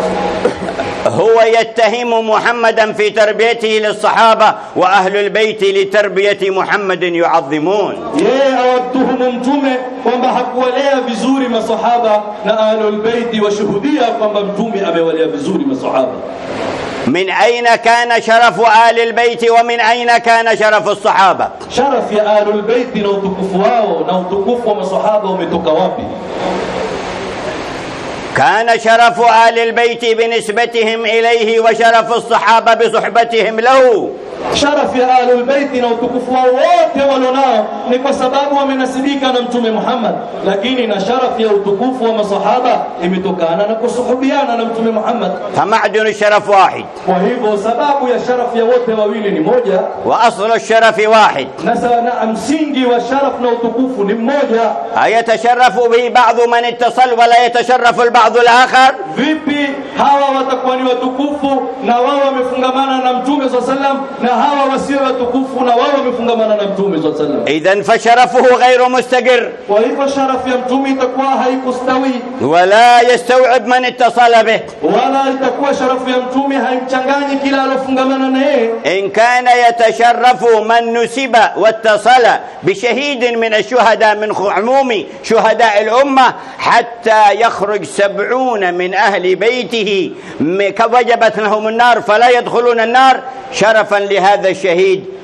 هو يتهم محمدا في تربيته للصحابة وأهل البيت لتربية محمد يعظمون. yeye awatuhumu mtume kwamba hakuwalea vizuri masahaba na ahlul bait washuhudia kwamba mtume amewalea vizuri masahaba. من أين كان شرف آل البيت ومن أين كان شرف الصحابة؟ شرف يا آل البيت na utukufu wao na utukufu wa masahaba umetoka wapi? كان شرف آل البيت بنسبتهم إليه وشرف الصحابة بصحبتهم له. شرف ya ahlul bait na utukufu wao wote walionao ni kwa sababu wamenasibika na mtume Muhammad, lakini na sharaf ya utukufu wa masahaba imetokana na kusuhubiana na mtume Muhammad. فمعدن الشرف واحد. kwa hivyo sababu ya sharaf ya wote wawili ni moja, وأصل الشرف واحد. na msingi wa sharaf na utukufu ni mmoja. أيتشرف به بعض من اتصل ولا يتشرف البعض الآخر؟ vipi hawa watakuwa ni watukufu na wao wamefungamana na mtume sallallahu alaihi wasallam, na hawa wasio watukufu na wao wamefungamana na mtume sallallahu alaihi wasallam? إذن فشرفه غير مستقر. kwa hivyo sharafu ya mtume itakuwa haikustawi, ولا يستوعب من اتصل به. wala itakuwa sharafu ya mtume haimchanganyi kila alofungamana na yeye. إن كان يتشرف من نسب واتصل بشهيد من الشهداء من عموم شهداء الأمة حتى يخرج سبعون من أهل بيته وجبت لهم النار فلا يدخلون النار شرفا لهذا الشهيد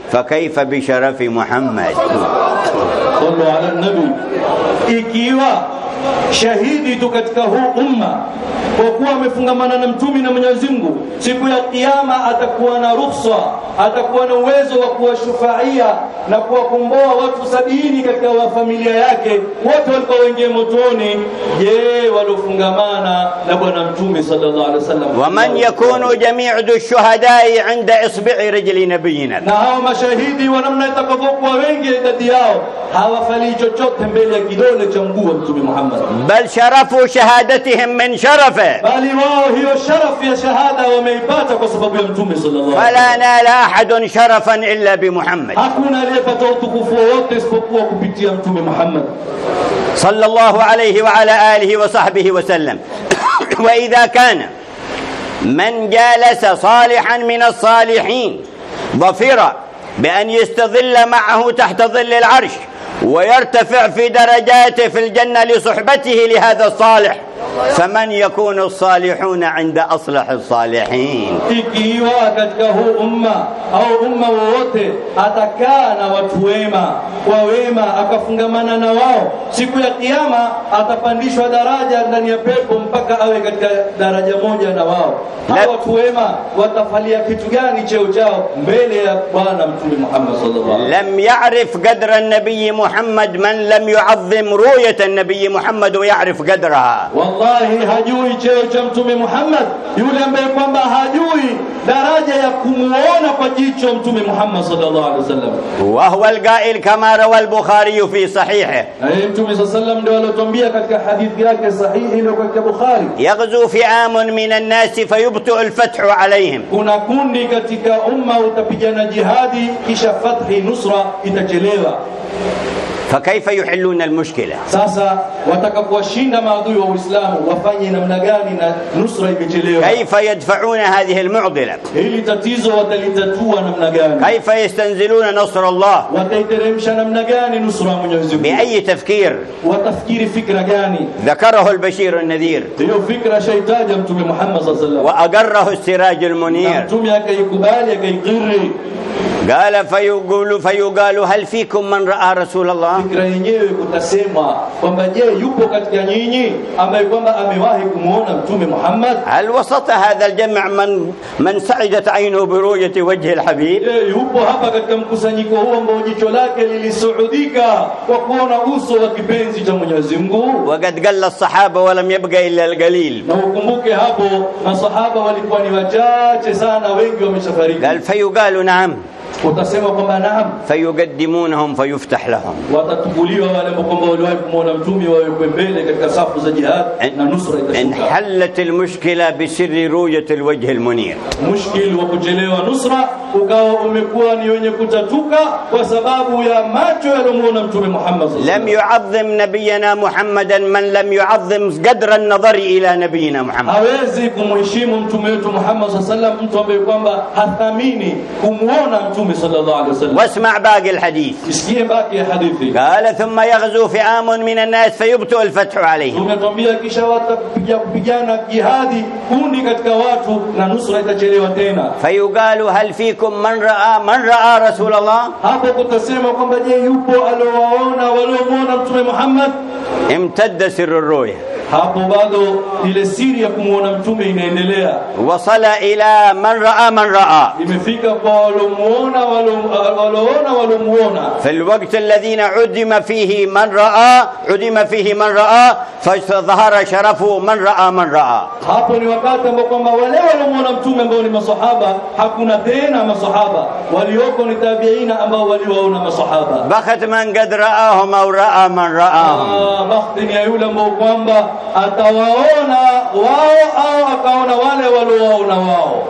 فكيف بشرف محمد؟ صلوا على النبي. Ikiwa shahidi tu katika huu umma kwa kuwa amefungamana na mtume na Mwenyezi Mungu, siku ya kiyama atakuwa na ruhusa, atakuwa na uwezo wa kuwashufaia na kuwakomboa watu sabini katika wa familia yake, wote walikuwa wengi motoni. Je, walofungamana na bwana mtume sallallahu alaihi wasallam? ومن يكون جميع الشهداء عند اصبع رجل نبينا. Na hao mashahidi wanamna itakavyokuwa wengi idadi yao hawafali chochote mbele ya kidole cha mguu wa mtume Muhammad. بل شرفوا شهادتهم من شرفه. bali wao hiyo sharafu ya shahada wameipata kwa sababu ya mtume sallallahu alaihi فلا نال احد شرفا الا بمحمد. hakuna aliyepata utukufu wote isipokuwa kupitia mtume Muhammad صلى الله عليه وعلى آله وصحبه وسلم. وإذا كان من جالس صالحا من الصالحين ظفر بأن يستظل معه تحت ظل العرش ويرتفع في درجاته في الجنة لصحبته لهذا الصالح، فمن يكون الصالحون عند أصلح الصالحين؟ ikiwa katika huu umma au umma wote atakaa na watu wema kwa wema akafungamana na wao, siku ya kiyama atapandishwa daraja ndani ya pepo mpaka awe katika daraja moja na wao. Hao watu wema watafalia kitu gani cheo chao mbele ya bwana mtume Muhammad sallallahu alaihi wasallam? لم يعرف قدر النبي محمد من لم يعظم رؤية النبي محمد ويعرف قدرها. wallahi hajui cheo cha mtume Muhammad yule ambaye kwamba hajui daraja ya kumuona kwa jicho mtume Muhammad sallallahu alaihi wasallam. وهو القائل كما روى البخاري في صحيحه. Aye mtume sallallahu alaihi wasallam ndio alotuambia katika hadithi yake sahihi ile katika Bukhari. يغزو فئام من الناس فيبطئ الفتح عليهم. kuna kundi katika umma utapigana jihadi kisha fathi nusra itachelewa. فكيف يحلون المشكلة؟ sasa watakaposhinda maadui wa Uislamu wafanye namna gani na nusra imechelewa? كيف يدفعون هذه المعضلة؟ hili tatizo watalitatua namna gani? كيف يستنزلون نصر الله؟ wataiteremsha namna gani nusra Mwenyezi Mungu? بأي تفكير؟ watafikiri fikra gani? ذكره البشير النذير hiyo fikra shaitaja mtume Muhammad sallallahu alaihi wasallam, وأقره السراج المنير. mtume akaikubali akaikiri. قال فيقول فيقال هل فيكم من رأى رسول الله؟ fikra yenyewe kutasema kwamba je, yupo katika nyinyi ambaye kwamba amewahi kumuona mtume Muhammad? هل وسط هذا الجمع من من سعدت عينه برؤية وجه الحبيب؟ Je, yupo hapa katika mkusanyiko huu ambao jicho lake lilisuudika kwa kuona uso wa kipenzi cha Mwenyezi Mungu? وقد قل الصحابة ولم يبقى إلا القليل. Na ukumbuke hapo masahaba walikuwa ni wachache sana, wengi wameshafariki. قال فيقال نعم. utasema kwamba naam, فيقدمونهم فيفتح لهم. watatukuliwa wale ambao waliwahi kumuona mtume wawe mbele katika safu za jihad na nusra itashuka. انحلت المشكلة بسر رؤية الوجه المنير. mushkil wa kuchelewa nusra ukawa umekuwa ni wenye kutatuka kwa sababu ya macho yalomuona mtume Muhammad sallallahu لم يعظم نبينا محمدا من لم يعظم قدر النظر إلى نبينا محمد. hawezi kumheshimu mtume wetu Muhammad sallallahu alaihi wasallam mtu ambaye kwamba hathamini kumuona mtume sallallahu alaihi wasallam. واسمع باقي الحديث. isikie baki ya hadithi. قال ثم يغزو فئام من الناس فيبطئ الفتح عليهم. tumetuambia kisha watapiga kupigana jihadi kundi katika watu na nusra itachelewa tena. فيقال هل فيكم من رأى من رأى رسول الله؟ hapo kutasema kwamba je, yupo aliowaona waliomuona mtume Muhammad? امتد سر الرؤية. hapo bado ile siri ya kumuona mtume inaendelea. وصل إلى من رأى من رأى. imefika kwa waliomuona walioona waliomuona. في الوقت الذين عدم فيه من رأى عدم فيه من رأى فظهر شرفه من رأى من رأى. hapo ni wakati ambao kwamba wale waliomuona mtume ambao ni masahaba hakuna tena masahaba, walioko ni tabiina ambao waliwaona masahaba. بخت من قد رآهم أو رأى من رآهم. ah bakhti ni yule ambao kwamba atawaona wao au akaona wale waliowaona wao.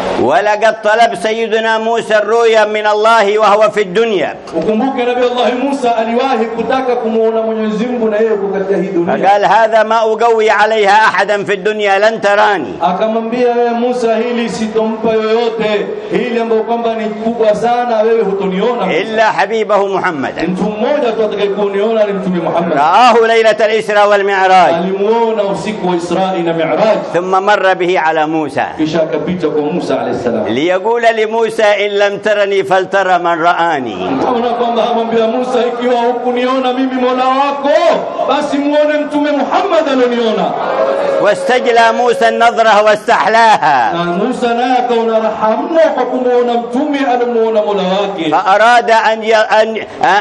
ولقد طلب سيدنا موسى الرؤيا من الله وهو في الدنيا. ukumbuke nabii Allah Musa aliwahi kutaka kumuona Mwenyezi Mungu na yeye katika hii dunia. فقال هذا ما أقوي عليها أحدا في الدنيا لن تراني. akamwambia wewe Musa, hili sitompa yoyote, hili ambao kwamba ni kubwa sana, wewe hutoniona إلا حبيبه محمد. mtu mmoja tu atakayekuona ni mtume Muhammad. رآه ليلة الإسراء والمعراج. alimuona usiku wa Isra na Mi'raj. ثم مر به على موسى. kisha akapita kwa Musa alayhi alayhi salam. ليقول لموسى إن لم ترني فلترى من رآني. Tunaona kwamba amwambia Musa, ikiwa hukuniona mimi Mola wako, basi muone mtume Muhammad aloniona. واستجلى موسى النظرة واستحلاها. موسى naye akaona raha mno kwa kumuona mtume alomuona Mola wake. فأراد أن أن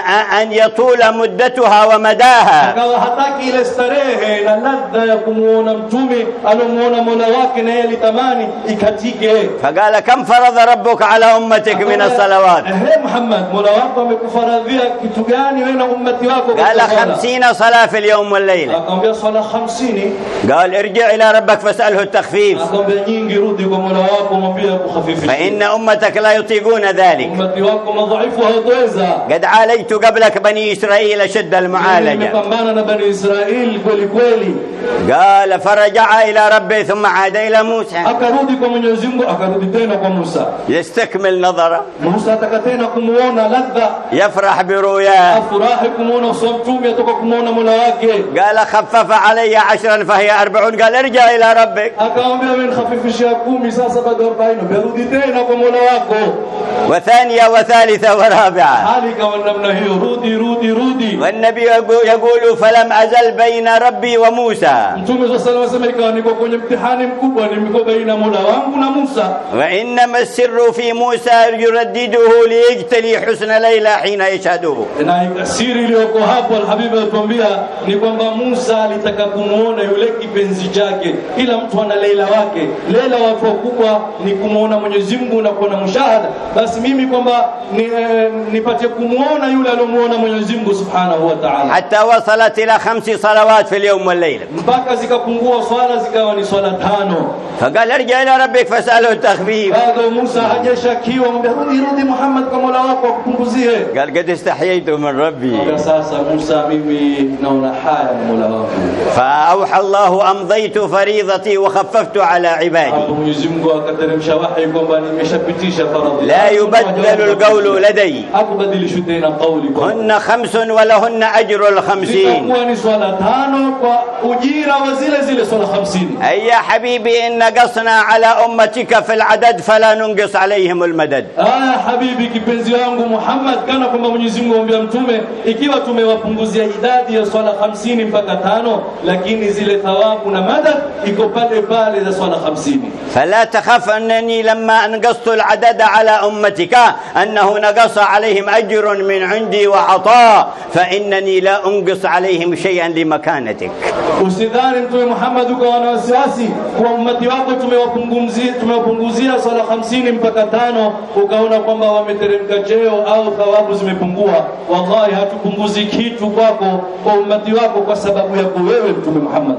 أن يطول مدتها ومداها. Akawa hataki ile starehe na ladha ya kumuona mtume alomuona Mola wake na yeye tamani ikatike. فقال كم فرض ربك على أمتك من الصلوات؟ Eh Muhammad, Mola wako amekufaradhia kitu gani wewe na ummati wako? قال خمسين صلاة في اليوم والليلة. Akamwambia swala hamsini. قال ارجع إلى ربك فاسأله التخفيف. Akamwambia nyingi rudi kwa Mola wako mwambie kukhafifisha. فإن أمتك لا يطيقون ذلك. Ummati wako madhaifu hawataweza. قد عالجت قبلك بني إسرائيل شد المعالجة. Nimepambana na bani Israeli kweli kweli. قال فرجع إلى ربه ثم عاد إلى موسى. Akarudi kwa Mwenyezi Mungu, akarudi tena kwa Musa. يستكمل نظره. Musa atakatena kumuona ladha. يفرح برؤياه. Afurahi kumuona uso mtume atoka kumuona Mola wake. قال خفف علي عشرا فهي أربعون. قال ارجع إلى ربك. Akamwambia wewe khafifishia kumi sasa bado arobaini. Rudi tena kwa Mola wako. وثانية وثالثة ورابعة. Hali kama namna hiyo, rudi rudi rudi. والنبي يقول فلم أزل بين ربي وموسى. Mtume sallallahu alayhi wasallam ikawa niko kwenye mtihani mkubwa, niko baina Mola wangu na Musa. وإنما السر في موسى يردده ليجتلي حسن ليلى حين يشهده. Na siri iliyoko hapo alhabibi atuambia ni kwamba Musa alitaka kumuona yule kipenzi chake. Kila mtu ana Leila wake. Leila watu wakubwa ni kumuona Mwenyezi Mungu na kuona mushahada. Basi mimi kwamba ni, eh, nipate kumuona yule alomuona Mwenyezi Mungu Subhanahu wa Ta'ala. حتى وصلت إلى خمس صلوات في اليوم والليلة. Mpaka zikapungua swala zikawa ni swala tano. فقال ارجع إلى ربك فاسأله التخفيف. Bado Musa hajashakiwa, mwambia rudi rudi Muhammad kwa Mola wako akupunguzie. قال قد استحييت من ربي. Kwa sasa Musa mimi naona haya na Mola wangu. فأوحى الله أمضيت فريضتي وخففت على عبادي. Mwenyezi Mungu akateremsha wahi kwamba nimeshapitisha faradhi. لا يبدل القول لدي. Hakubadilishwi tena kauli kwa. هن خمس ولهن أجر الخمسين. Itakuwa ni swala tano kwa ujira wa zile zile swala hamsini. أي يا حبيبي إن نقصنا على أمتك في العدد فلا ننقص عليهم المدد. Ah habibi kipenzi wangu Muhammad, kana kwamba Mwenyezi Mungu amwambia mtume ikiwa tumewapunguzia idadi ya swala hamsini mpaka tano, lakini zile thawabu na madad iko pale pale za swala hamsini. فلا تخف أنني لما أنقصت العدد على أمتك أنه نقص عليهم أجر من عندي وعطاء فإنني لا أنقص عليهم شيئا لمكانتك. Usidhani mtume Muhammad ukawa na wasiwasi kwa ummati wako tumewapunguzia tumewapunguzia swala hamsini mpaka tano ukaona kwamba wameteremka cheo au thawabu zimepungua. Wallahi hatupunguzi kitu kwako kwa ummati wako kwa sababu yako wewe mtume Muhammad.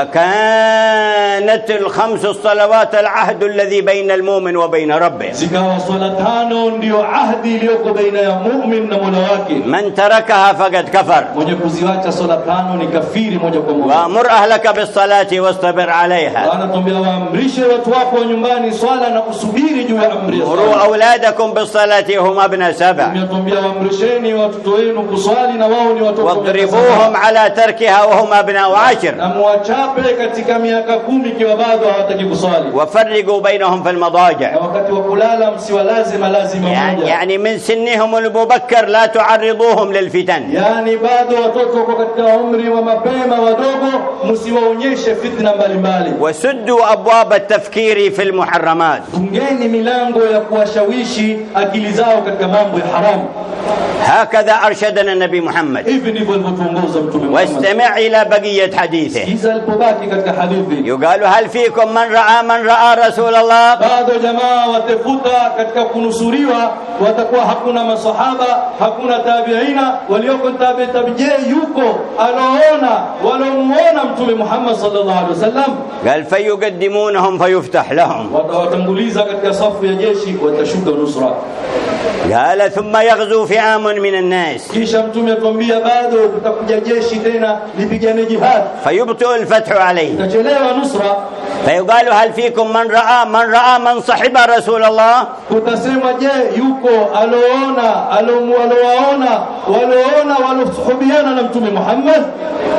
فكانت الخمس الصلوات العهد الذي بين المؤمن وبين ربه. Zikawa swala tano ndio ahadi iliyoko baina ya mu'min na Mola wake. من تركها فقد كفر. Mwenye kuziacha swala tano ni kafiri moja kwa moja. وأمر أهلك بالصلاة واصطبر عليها. Anatuambia waamrishe watu wako nyumbani swala na usubiri juu ya amri ya مروا أولادكم بالصلاة وهم أبناء سبع. Anatuambia waamrisheni watoto wenu kuswali na wao ni watoto. واضربوهم على تركها وهم أبناء عشر. Na muachape katika miaka kumi kiwa bado hawataki kuswali. وفرقوا بينهم في المضاجع. Na wakati wa kulala msiwalazima lazima يعني, moja. يعني من سنهم المبكر لا تعرضوهم للفتن. Yani bado watoto wako katika umri wa mapema wadogo, msiwaonyeshe fitna mbalimbali. وسدوا أبواب التفكير في المحرمات. Fungeni milango ya kuwashawishi akili zao katika mambo ya haramu. هكذا أرشدنا النبي محمد. Hivi ndivyo alivyotuongoza mtume Muhammad. واستمع إلى بقية حديثه. Iza alipobaki katika hadithi. يقال هل فيكم من رأى من رأى رسول الله؟ Bado jamaa watafuta katika kunusuriwa, watakuwa hakuna masahaba, hakuna tabiina, walioko tabi tabije yuko anaona walomuona mtume Muhammad sallallahu alaihi wasallam. قال فيقدمونهم فيفتح لهم. Watawatanguliza katika safu ya jeshi, watashuka nusra. قال ثم يغزو فئام من الناس. Kisha mtume atuambia bado kutakuja jeshi tena lipigane jihad. فيبطئ الفتح عليه. Utachelewa nusra. فيقال هل فيكم من رأى من رأى من صحب رسول الله؟ Kutasema je, yuko aloona alomuona waloona walosuhubiana na mtume Muhammad?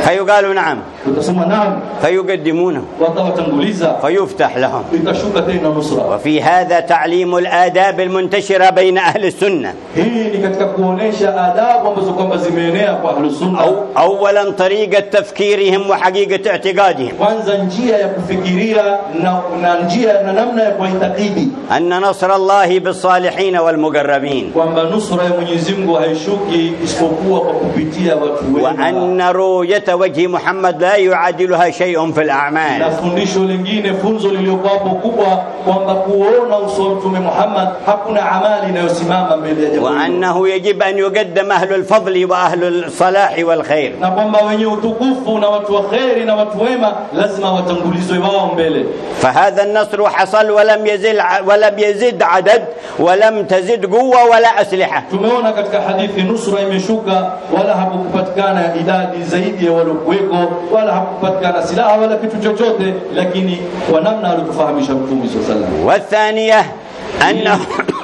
فيقال نعم utasema naam, فيقدمونه watawatanguliza, فيفتح لهم. itashuka tena nusra. وفي هذا تعليم الآداب المنتشرة بين أهل السنة. Hii ni katika kuonesha adabu ambazo kwamba zimeenea kwa ahlus sunna. أو أولا طريقة تفكيرهم وحقيقة اعتقادهم. Kwanza njia ya kufikiria na, na njia na namna ya kuitakidi. أن نصر الله بالصالحين والمقربين. Kwamba nusra ya Mwenyezi Mungu haishuki isipokuwa kwa kupitia watu wema. وأن رؤية وجه محمد لا يعادلها شيء في الأعمال. Na fundisho lingine, funzo liliokuwapo kubwa kwamba kuona uso wa Mtume Muhammad hakuna amali inayosimama mbele ya jambo. وأنه يجب أن يقدم أهل الفضل وأهل الصلاح والخير. Na kwamba wenye utukufu na watu wa khairi na watu wema lazima watangulizwe wao mbele. فهذا النصر حصل ولم يزل ولم يزد عدد ولم تزد قوة ولا أسلحة. Tumeona katika hadithi nusra imeshuka wala hakupatikana idadi zaidi ya waliokuweko wala hakupatikana silaha wala kitu chochote, lakini kwa namna aliyotufahamisha Mtume sallallahu alaihi wasallam. والثانية أنه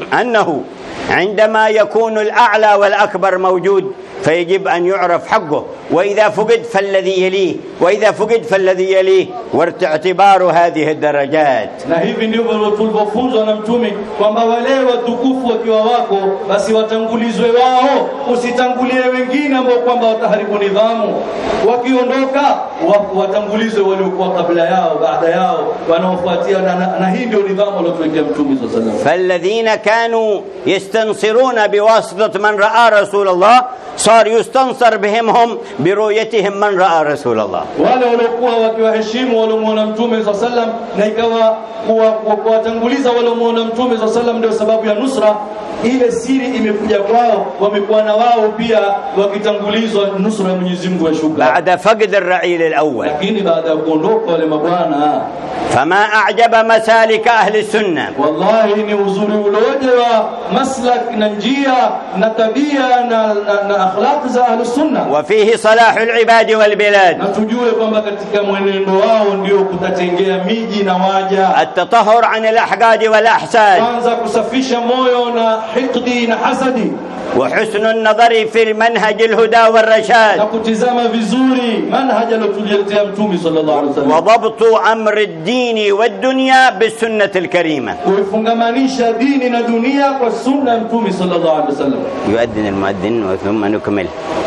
أنه عندما يكون الأعلى والأكبر موجود فيجب أن يعرف حقه، وإذا فقد فالذي يليه، وإذا فقد فالذي يليه، واعتبار هذه الدرجات. Na hivi ndivyo tulivyofunzwa na Mtume kwamba wale watukufu wakiwa wako basi watangulizwe wao, usitangulie wengine ambao kwamba wataharibu nidhamu. Wakiondoka watangulizwe waliokuwa kabla yao, baada yao, wanaofuatia, na, na, na hii ndio nidhamu aliyotuwekea Mtume sallallahu alaihi wasallam. فالذين كانوا يستنصرون بواسطة من رأى رسول الله صار يستنصر بهم هم برؤيتهم من رأى رسول الله. wale waliokuwa wakiwaheshimu waliomuona Mtume sallallahu alaihi wasallam na ikawa kuwatanguliza waliomuona Mtume sallallahu alaihi wasallam ndio sababu ya nusra. Ile siri imekuja kwao, wamekuwa na wao pia wakitangulizwa, nusra ya Mwenyezi Mungu yashuka بعد فقد الرعيل الأول. lakini baada ya kuondoka wale mabwana. فما أعجب مسالك أهل السنة. Wallahi ni uzuri uloje wa maslak na njia na tabia na, na, na akhlaq za ahli sunna. وفيه صلاح العباد والبلاد. Na tujue kwamba katika mwenendo wao ndio kutatengea miji na waja. التطهر عن الأحقاد والأحساد. Kwanza kusafisha moyo na hikdi na hasadi. وحسن النظر في المنهج الهدى والرشاد. Na kutizama vizuri manhaja aliyotuletea Mtume sallallahu alaihi wasallam. وضبط أمر الدين والدنيا بالسنة الكريمة. Kuifungamanisha dini na dunia kwa sunna Mtume sallallahu alaihi wasallam. يؤذن المؤذن وثم نكمل.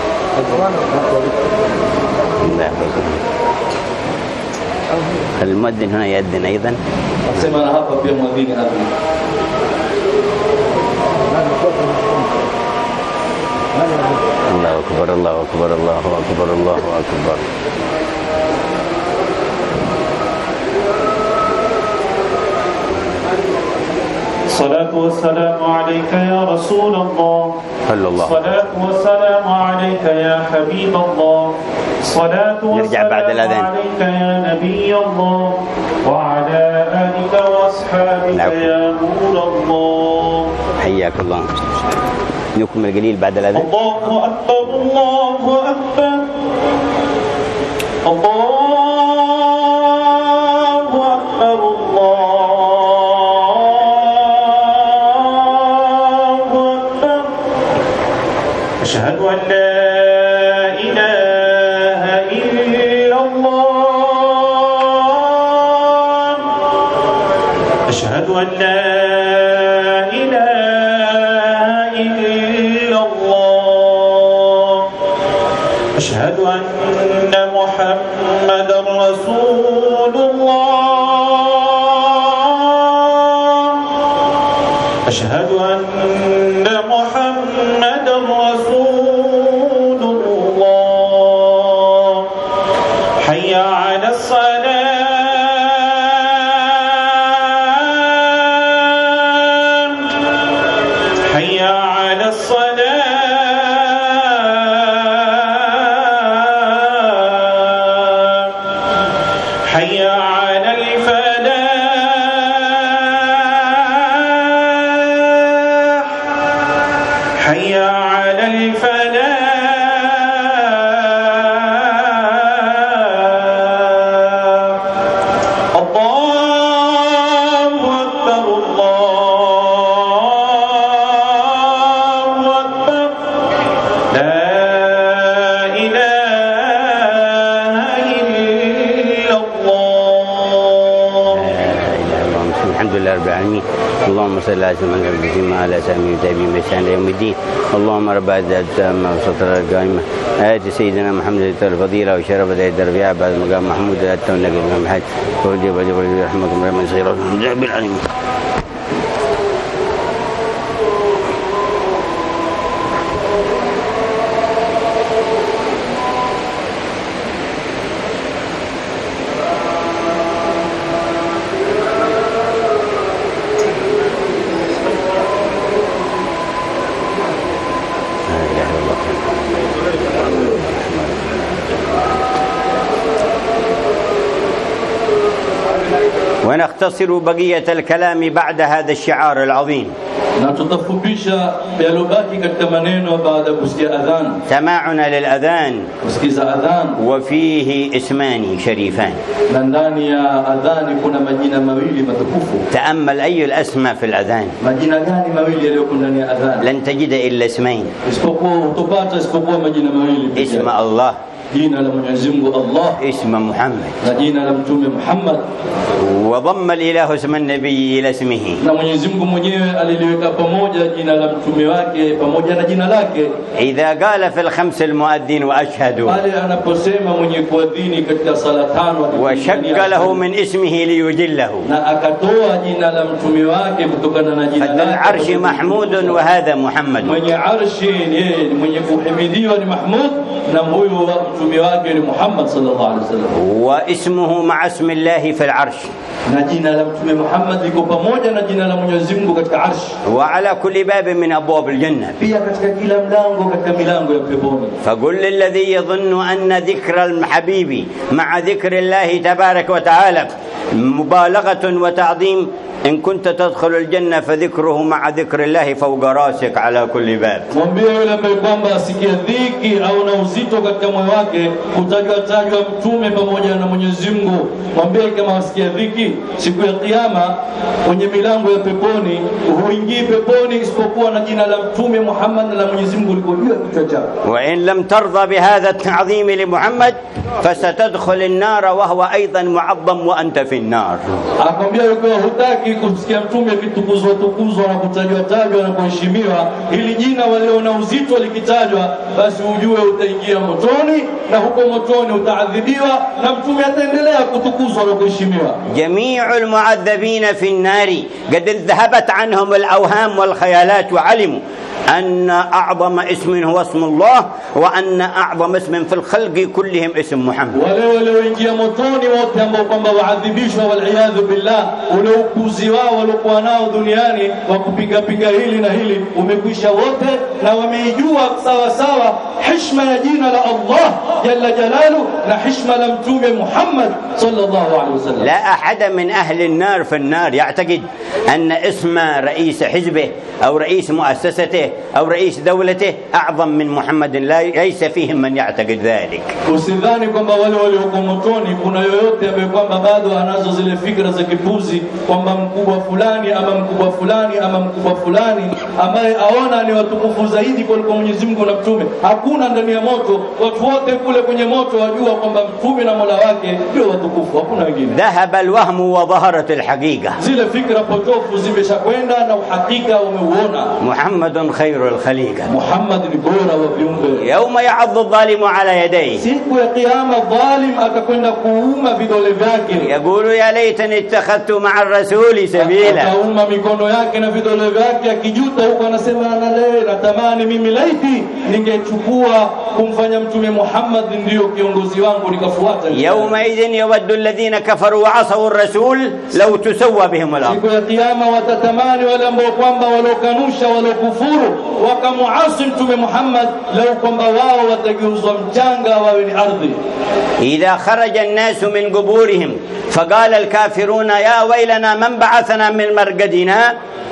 المؤذن هنا يؤذن أيضا. Nasema na hapa pia muadhini adhini. الله أكبر الله أكبر الله أكبر الله أكبر. الصلاة والسلام عليك يا رسول الله. صلى الله. الصلاة والسلام عليك يا حبيب الله. الصلاة والسلام عليك يا نبي الله وعلى آلك وأصحابك يا نور الله. حياك الله. نكمل قليل بعد الأذان. الله أكبر الله أكبر الله أكبر الله أكبر. أشهد أن لا إله إلا الله. أشهد أن لا أشهد أن محمدا رسول الله. أشهد أن محمدا رسول الله. حي على الصلاة. حي على الصلاة. حي على الفلاح. حي على الفلاح. الله أكبر الله أكبر. لا إله رب العالمين. اللهم صل على سيدنا محمد وعلى سامي وتابعين بإحسان يوم الدين. اللهم رب العزة التامة والسطر القائمة آت سيدنا محمد الفضيلة وشرف ذات الرفيع بعد مقام محمود الأتى والنبي محمد ولدي ولدي ولدي رحمكم رحمة صغيرة رب العالمين. ونختصر بقية الكلام بعد هذا الشعار العظيم. سماعنا للأذان وفيه اسمان شريفان. تأمل أي الأسماء في الأذان، لن تجد إلا اسمين، اسم الله اسم محمد، وضم الإله اسم النبي إلى اسمه. إذا قال في الخمس المؤذن وأشهد وشق له من اسمه ليجله، فذو العرش محمود وهذا محمد، محمد صلى الله عليه وسلم. واسمه مع اسم الله في العرش، وعلى كل باب من أبواب الجنة. فقل للذي يظن أن ذكر الحبيب مع ذكر الله تبارك وتعالى مبالغة وتعظيم، إن كنت تدخل الجنة فذكره مع ذكر الله فوق راسك على كل باب. وإن لم ترضى بهذا التعظيم لمحمد فستدخل النار وهو أيضا معظم وأنت في النار. kusikia mtume kitukuzwa tukuzwa na kutajwa tajwa na kuheshimiwa, hili jina waliona uzito likitajwa, basi ujue utaingia motoni, na huko motoni utaadhibiwa, na mtume ataendelea kutukuzwa na kuheshimiwa. Jami'ul mu'adhabina fi an-nari qad dhahabat anhum al-awham wal-khayalat wa 'alimu أن أعظم اسم هو اسم الله وأن أعظم اسم في الخلق كلهم اسم محمد. ولو لو إنجي مطوني وتهم وقم وعذبيش والعياذ بالله، ولو كوزيوا ولو قواناو دنياني وكبيكا بيكا هيلي نهيلي ومكوشا وته وميجوا سوا سوا حشمة يجينا لله جل جلاله نحشمة لمتوم محمد صلى الله عليه وسلم. لا أحد من أهل النار في النار يعتقد أن اسم رئيس حزبه أو رئيس مؤسسته أو رئيس دولته أعظم من محمد، لا ليس فيهم من يعتقد ذلك. Usidhani kwamba wale walioko motoni kuna yoyote ambaye kwamba bado anazo zile fikra za kipuzi kwamba mkubwa fulani ama mkubwa fulani ama mkubwa fulani ambaye aona ni watukufu zaidi kuliko Mwenyezi Mungu na mtume. Hakuna ndani ya moto, watu wote kule kwenye moto wajua kwamba mtume na Mola wake ndio watukufu, hakuna wengine. Dhahaba alwahmu wa dhaharat alhaqiqa. Zile fikra potofu zimeshakwenda na uhakika umeuona. Muhammadun khairul khaliqa. Muhammad ni bora wa viumbe. Yawma ya'addu adh-dhalimu ala yadayhi. Siku ya kiyama dhalim atakwenda kuuma vidole vyake. Yaqulu ya laitani ittakhadtu ma'a ar-rasuli sabila. Atauma mikono yake na vidole vyake akijuta huko, anasema analee, natamani mimi laiti ningechukua kumfanya mtume Muhammad ndio kiongozi wangu nikafuata. Yawma idhin yawaddu alladhina kafaru wa 'asaw ar-rasul law tusawwa bihim al-ard. Siku ya kiyama watatamani wale ambao kwamba walokanusha walokufuru wakamuasi mtume Muhammad lau kwamba wao watageuzwa mchanga wawe ni ardhi. Idha kharaja an-nasu min quburihim faqala al-kafiruna ya waylana man ba'athana min marqadina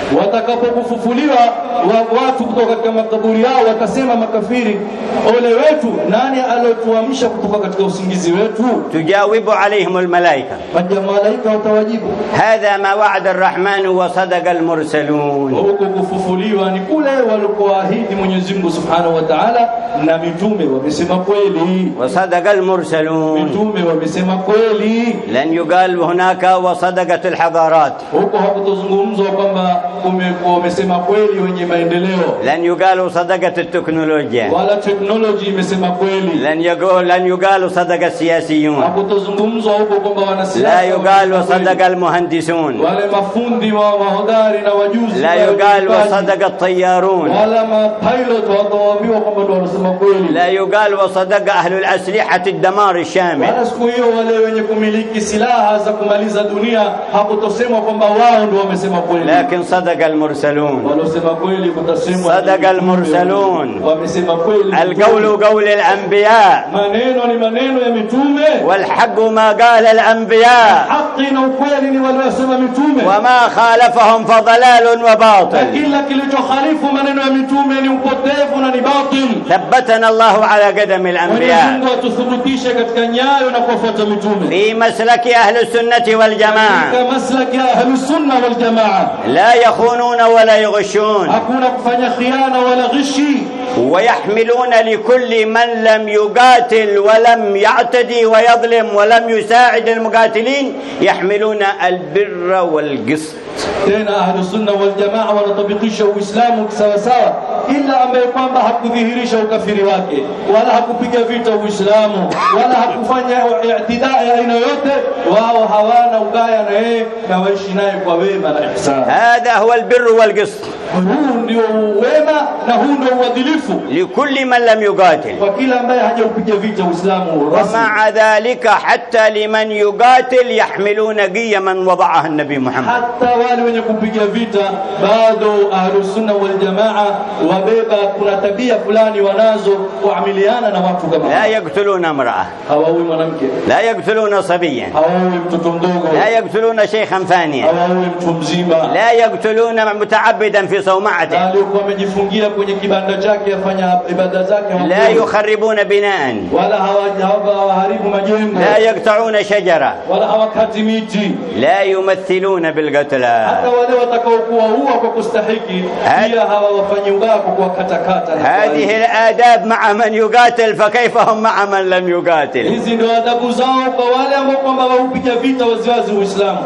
watakapokufufuliwa watu kutoka katika makaburi yao watasema makafiri, ole wetu, nani aliyotuamsha kutoka katika usingizi wetu? tujawibu alaihim almalaika, malaika watawajibu, hadha ma wa'ada arrahman wa sadaqa almursalun, huko kufufuliwa ni kule walikoahidi Mwenyezi Mungu Subhanahu wa Ta'ala, na mitume wamesema kweli, wa sadaqa almursalun, mitume wamesema kweli. lan yuqal hunaka wa sadaqat alhadarat, huko hakutozungumzwa kwamba wamesema kweli wenye maendeleo, lan yuqal sadaqat alteknolojia, wala technology imesema kweli, lan yuqal lan yuqal sadaqa alsiyasiyun, hakutozungumzwa huko kwamba wanasiasa, la yuqal sadaqa almuhandisun, wale mafundi wa mahodari na wajuzi, la yuqal sadaqa altayarun, wala mapilot wataambiwa kwamba ndio wanasema kweli, la yuqal sadaqa ahli alaslihati ad-damar ash-shamil, wala siku hiyo wale wenye kumiliki silaha za kumaliza dunia hakutosemwa kwamba wao ndio wamesema kweli, lakini sadaqa almursalun, walosema kweli kutasemwa sadaqa almursalun, wamesema kweli. alqawlu qawl alanbiya, maneno ni maneno ya mitume, walhaqqu ma qala alanbiya, haki na ukweli ni waliosema mitume, wama khalafahum fadalalun wa batil, kila kilichokhalifu maneno ya mitume ni upotevu na ni batil. thabbatana Allahu ala qadami alanbiya, Mungu atuthibitishe katika nyayo na kufuata mitume, fi maslaki ahli sunnati wal jamaa, katika maslaki ahli sunna wal jamaa, la yakhununa wala yughshun, hakuna kufanya khiana wala ghishi, ويحملون لكل من لم يقاتل ولم يعتدي ويظلم ولم يساعد المقاتلين يحملون البر والقسط. tena ahlu sunna wal jamaa wanatabikisha uislamu sawa sawa, ila ambaye kwamba hakudhihirisha ukafiri wake wala hakupiga vita uislamu wala hakufanya i'tidaa ya aina yote, wao hawana ubaya na yeye na waishi naye kwa wema na ihsan. هذا هو البر والقسط, huu ndio wema na huu ndio uadilifu لكل من لم يقاتل, kwa kila ambaye hajaupiga vita uislamu rasmi. ومع ذلك حتى لمن يقاتل يحملون قيما وضعها النبي محمد, hata wale wenye kupiga vita bado ahlus sunna wal jamaa wabeba kuna tabia fulani wanazo kuamiliana na watu kama لا يقتلون امرأة, hawaui mwanamke, لا يقتلون صبيا, hawaui mtoto mdogo, لا يقتلون شيخا فانيا, hawaui mtu mzima, لا يقتلون متعبدا في صومعته, alikuwa amejifungia kwenye kibanda chake afanya ibada zake, لا يخربون بناء, wala hawaharibu majengo, لا يقطعون شجرة, wala hawakati miti, لا يمثلون بالقتلى. hata wale watakaokuwa huwa kwa kustahiki pia hawawafanyi ubaya kwa kuwakatakata. هذه الآداب مع من يقاتل فكيف هم مع من لم يقاتل. hizi ndio adabu zao kwa wale ambao kwamba waupiga vita waziwazi Uislamu,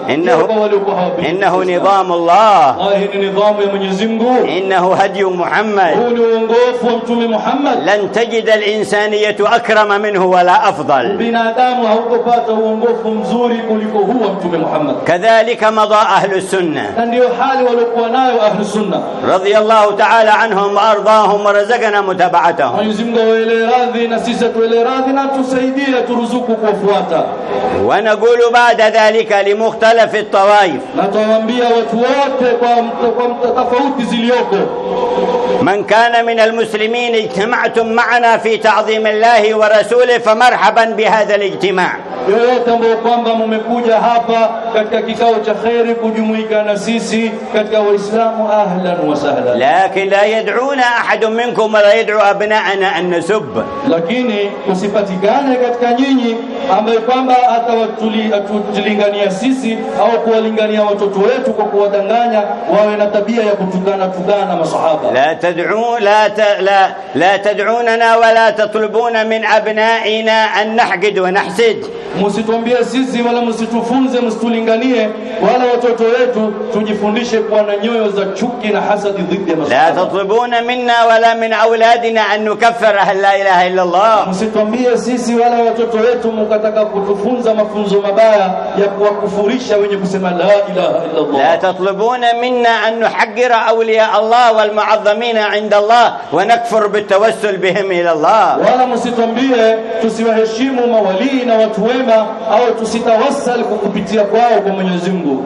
إنه نظام الله, hii ni nidhamu ya Mwenyezi Mungu, إنه هدي محمد, huu ni uongofu wa Mtume Muhammad. لن تجد الإنسانية أكرم منه ولا أفضل, binadamu hautopata uongofu mzuri kuliko huu wa Mtume Muhammad. كذلك مضى أهل السنة na ndio hali waliokuwa nayo ahlu sunna رضي الله تعالى عنهم وأرضاهم ورزقنا متابعتهم. Mwenyezi Mungu awaele radhi na sisi tuele radhi na tusaidie turuzuku kufuata. ونقول بعد ذلك لمختلف الطوائف, na tuwaambia watu wote kwa kwa tofauti zilioko, من كان من المسلمين اجتمعتم معنا في تعظيم الله ورسوله فمرحبا بهذا الاجتماع. yoyote ambao kwamba mmekuja hapa katika kikao cha khairi kujumuika na sisi katika Waislamu, ahlan wa sahlan. لكن لا يدعونا أحد منكم ولا يدعو أبناءنا أن نسب, lakini usipatikane katika nyinyi ambaye kwamba atawatulingania sisi au kuwalingania watoto wetu kwa kuwadanganya wawe na tabia ya kutukana tukana masahaba. لا تدعون لا ت... لا لا تدعوننا ولا تطلبون من أبنائنا أن نحقد ونحسد. msituambie sisi wala msitufunze msitulinganie wala watoto wetu tujifundishe kuwa na nyoyo za chuki na hasadi dhidi ya masahaba. لا تطلبون منا ولا من أولادنا أن نكفر أهل لا إله إلا الله. msituambie sisi wala watoto wetu mkataka kutufunza mafunzo mabaya ya kuwakufurisha wenye kusema la ilaha illa Allah. لا تطلبون منا أن نحقر أولياء الله والمعظمين عند الله ونكفر بالتوسل بهم إلى الله. wala msituambie tusiwaheshimu mawali na watu wema au tusitawassal kupitia kwao kwa Mwenyezi Mungu.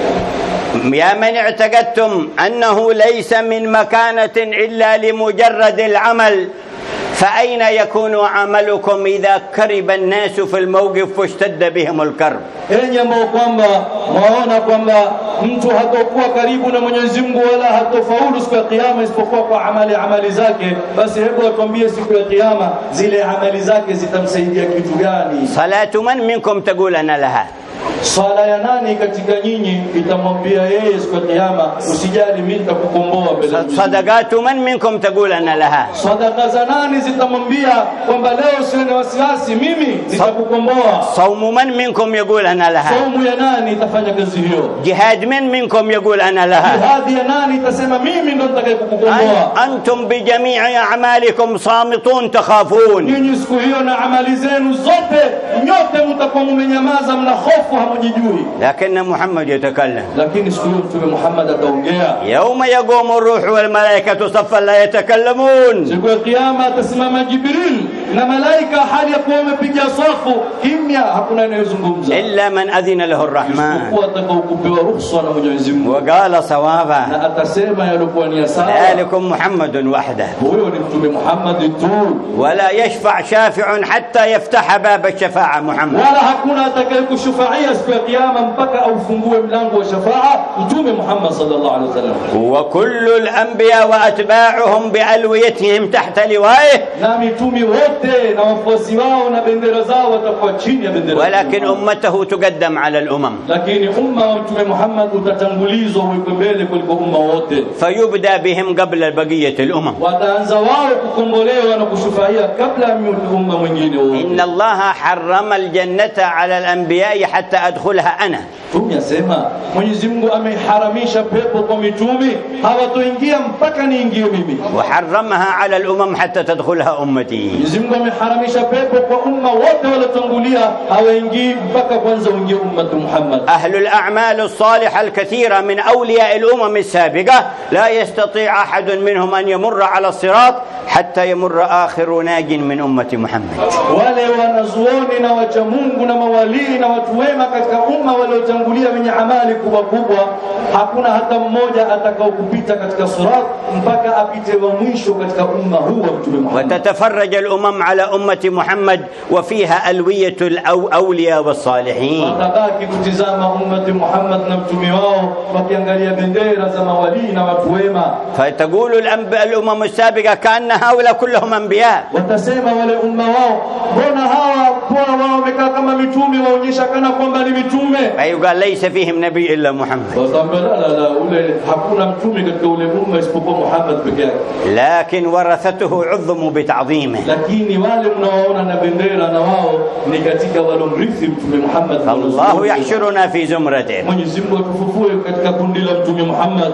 يا من اعتقدتم أنه ليس من مكانة إلا لمجرد العمل فأين يكون عملكم إذا كرب الناس في الموقف واشتد بهم الكرب؟ enyi ambao kwamba mwaona kwamba mtu hatakuwa karibu na Mwenyezi Mungu wala hatofaulu siku ya kiyama isipokuwa kwa amali amali zake, basi hebu atuambie siku ya kiyama zile amali zake zitamsaidia kitu gani? Salatu man minkum taqul ana laha, swala ya nani katika nyinyi itamwambia yeye siku ya kiyama usijali mimi nitakukomboa mbele ya Mungu? Sadaqatu man minkum taqul ana laha, sadaqa za nani zitamwambia kwamba leo usiwe wasiwasi mimi nitakukomboa? Saumu man minkum yaqul ana laha, saumu ya nani itafanya kazi hiyo? Jihad man minkum yaqul ana laha, jihad ya nani itasema mimi ndo nitakayekukomboa? Antum bi jami'i a'malikum samitun takhafun, nyinyi siku hiyo na amali zenu zote nyote mtakuwa mmenyamaza, mna hofu hamjijui. Lakini Muhammad yatakallam, lakini siku hiyo Mtume Muhammad ataongea. Yawma yaqumu ar-ruhu wal malaikatu saffan la yatakallamun, siku ya kiyama atasimama Jibril na malaika hali ya kuwa wamepiga safu kimya, hakuna anayezungumza illa man adhina lahu ar-rahman, isipokuwa atakayokupewa ruhusa na Mwenyezi Mungu, wa qala sawaba, na atasema yalikuwa ni sawa. Dhalikum Muhammadun wahda, huyo ni Mtume Muhammad tu. Wala yashfa' shafi'un hatta yaftaha bab ash-shafa'a Muhammad, wala hakuna atakayekushufia siku ya kiyama mpaka aufungue mlango wa shafa'a Mtume Muhammad sallallahu alaihi wasallam. Wa kullu al-anbiya wa atba'uhum bi alwiyatihim tahta liwa'ihi, na mitume wote na wafuasi wao na bendera zao watakuwa chini ya bendera. Walakin ummatahu tuqaddam ala al-umam, lakini umma wa Mtume Muhammad utatangulizwa uwe mbele kuliko umma wote. Fayubda bihim qabla baqiyati al-umam, wataanza wao kukombolewa na kushufia kabla ya umma mwingine wote. Inna Allaha harrama al-jannata ala al-anbiya hatta adkhulaha ana, Mtume asema Mwenyezi Mungu ameharamisha pepo kwa mitume hawatoingia mpaka niingie mimi. Wa harramaha ala al-umam hatta tadkhulaha ummati, Mwenyezi Mungu ameharamisha pepo kwa umma wote waliotangulia hawaingii mpaka kwanza uingie umma Muhammad. Ahlul a'mal as-salihah al-kathira min awliya al-umam as-sabiqah la yastati' ahad minhum an yamurra ala as-sirat hatta yamurra akhiru najin min ummati Muhammad. Wale wanazuoni na wacha Mungu na mawalii na watu wema katika umma waliotangulia wenye amali kubwa kubwa, hakuna hata mmoja atakao kupita katika sirat mpaka apite wa mwisho katika umma huu wa Mtume Muhammad. Watatafarraj al-umam ala ummati Muhammad wa fiha alwiyatu al-awliya was-salihin, watabaki kutizama ummati Muhammad na mtume wao wakiangalia bendera za mawalii na watu wema. Fataqulu al-anbiya al-umam as-sabiqa kana haula kulluhum anbiya, watasema wale umma wao mbona hawa kwa wao wamekaa kama mitume, waonyesha kana kwamba ni mitume. Ayuqa laysa fihim nabiy illa Muhammad, watamwambia la la ule hakuna mtume katika ule umma isipokuwa Muhammad pekee yake. Lakin warathatuhu udhumu bita'dhimihi, lakini wale mnaoona na bendera na wao ni katika walomrithi Mtume Muhammad. Allahu yahshuruna fi zumratihi, Mwenyezi Mungu atufufue katika kundi la Mtume Muhammad.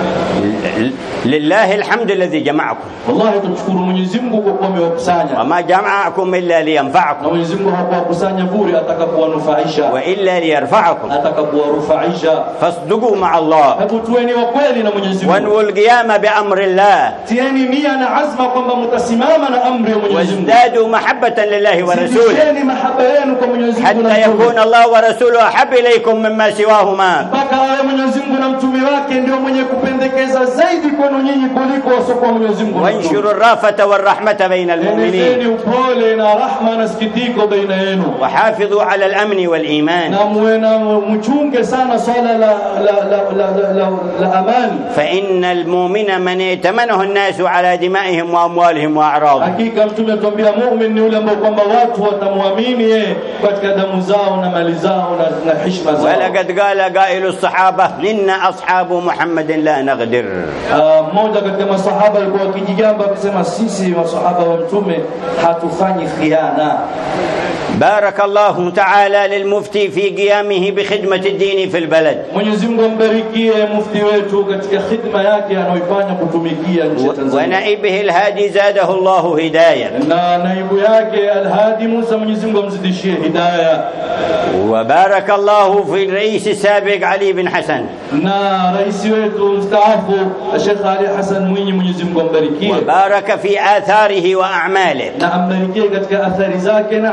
Lillahi alhamdu alladhi jama'akum, wallahi tumshukuru Mwenyezi Mungu kwa kuwa amewakusanya. Wama jama'akum illa liyanfa'akum, Mwenyezi Mungu hakuwakusanya bure atakapowanufaisha, wa illa liyarfa'akum atakapowarufaisha. Fasduqu ma'a Allah, hebu tuweni wa kweli na Mwenyezi Mungu. Wanwul qiyama bi amri Allah, tieni nia na azma kwamba mtasimama na amri ya Mwenyezi Mungu. Wazdadu mahabbatan lillahi wa rasulihi, tieni mahaba yenu kwa Mwenyezi Mungu, hatta yakuna Allah wa rasuluhu ahabba ilaykum mimma siwahuma, mpaka awe Mwenyezi Mungu na mtume wake ndio mwenye kupendekeza zaidi kwenu nyinyi kuliko wasiokuwa Mwenyezi Mungu. Wanshuru rafata warahmata baina almu'minin, enezeni upole na rahma na sikitiko baina yenu. Wahafidhu ala al-amni wal iman, na muwe na mchunge sana swala la la la la, la, la amani. Fa innal mu'mina man yatamanahu an-nasu ala dima'ihim wa amwalihim wa a'radihim, hakika mtume atuambia mu'min ni yule ambaye kwamba watu watamwamini yeye katika damu zao na mali zao na, na heshima zao. Wala qad qala qailu as-sahaba inna ashabu Muhammadin la naghdir, mmoja katika masahaba alikuwa akijigamba akisema sisi masahaba wa mtume hatufanyi khiana. Barakallahu ta'ala lilmufti fi qiyamihi bi khidmati ad-din fi al-balad, Mwenyezi Mungu ambarikie mufti wetu katika khidma yake anayoifanya kutumikia nchi ya Tanzania. Wa naibihi al-hadi zadahu Allahu hidayah, na naibu yake al-hadi Musa Mwenyezi Mungu amzidishie hidayah. Wa barakallahu fi rais as-sabiq Ali ibn Hasan, na rais wetu mstaafu Sheikh Ali Hassan Mwinyi Mwenyezi Mungu ambarikie. Wa baraka fi atharihi wa a'malihi, na ambarikie katika athari zake na amali zake.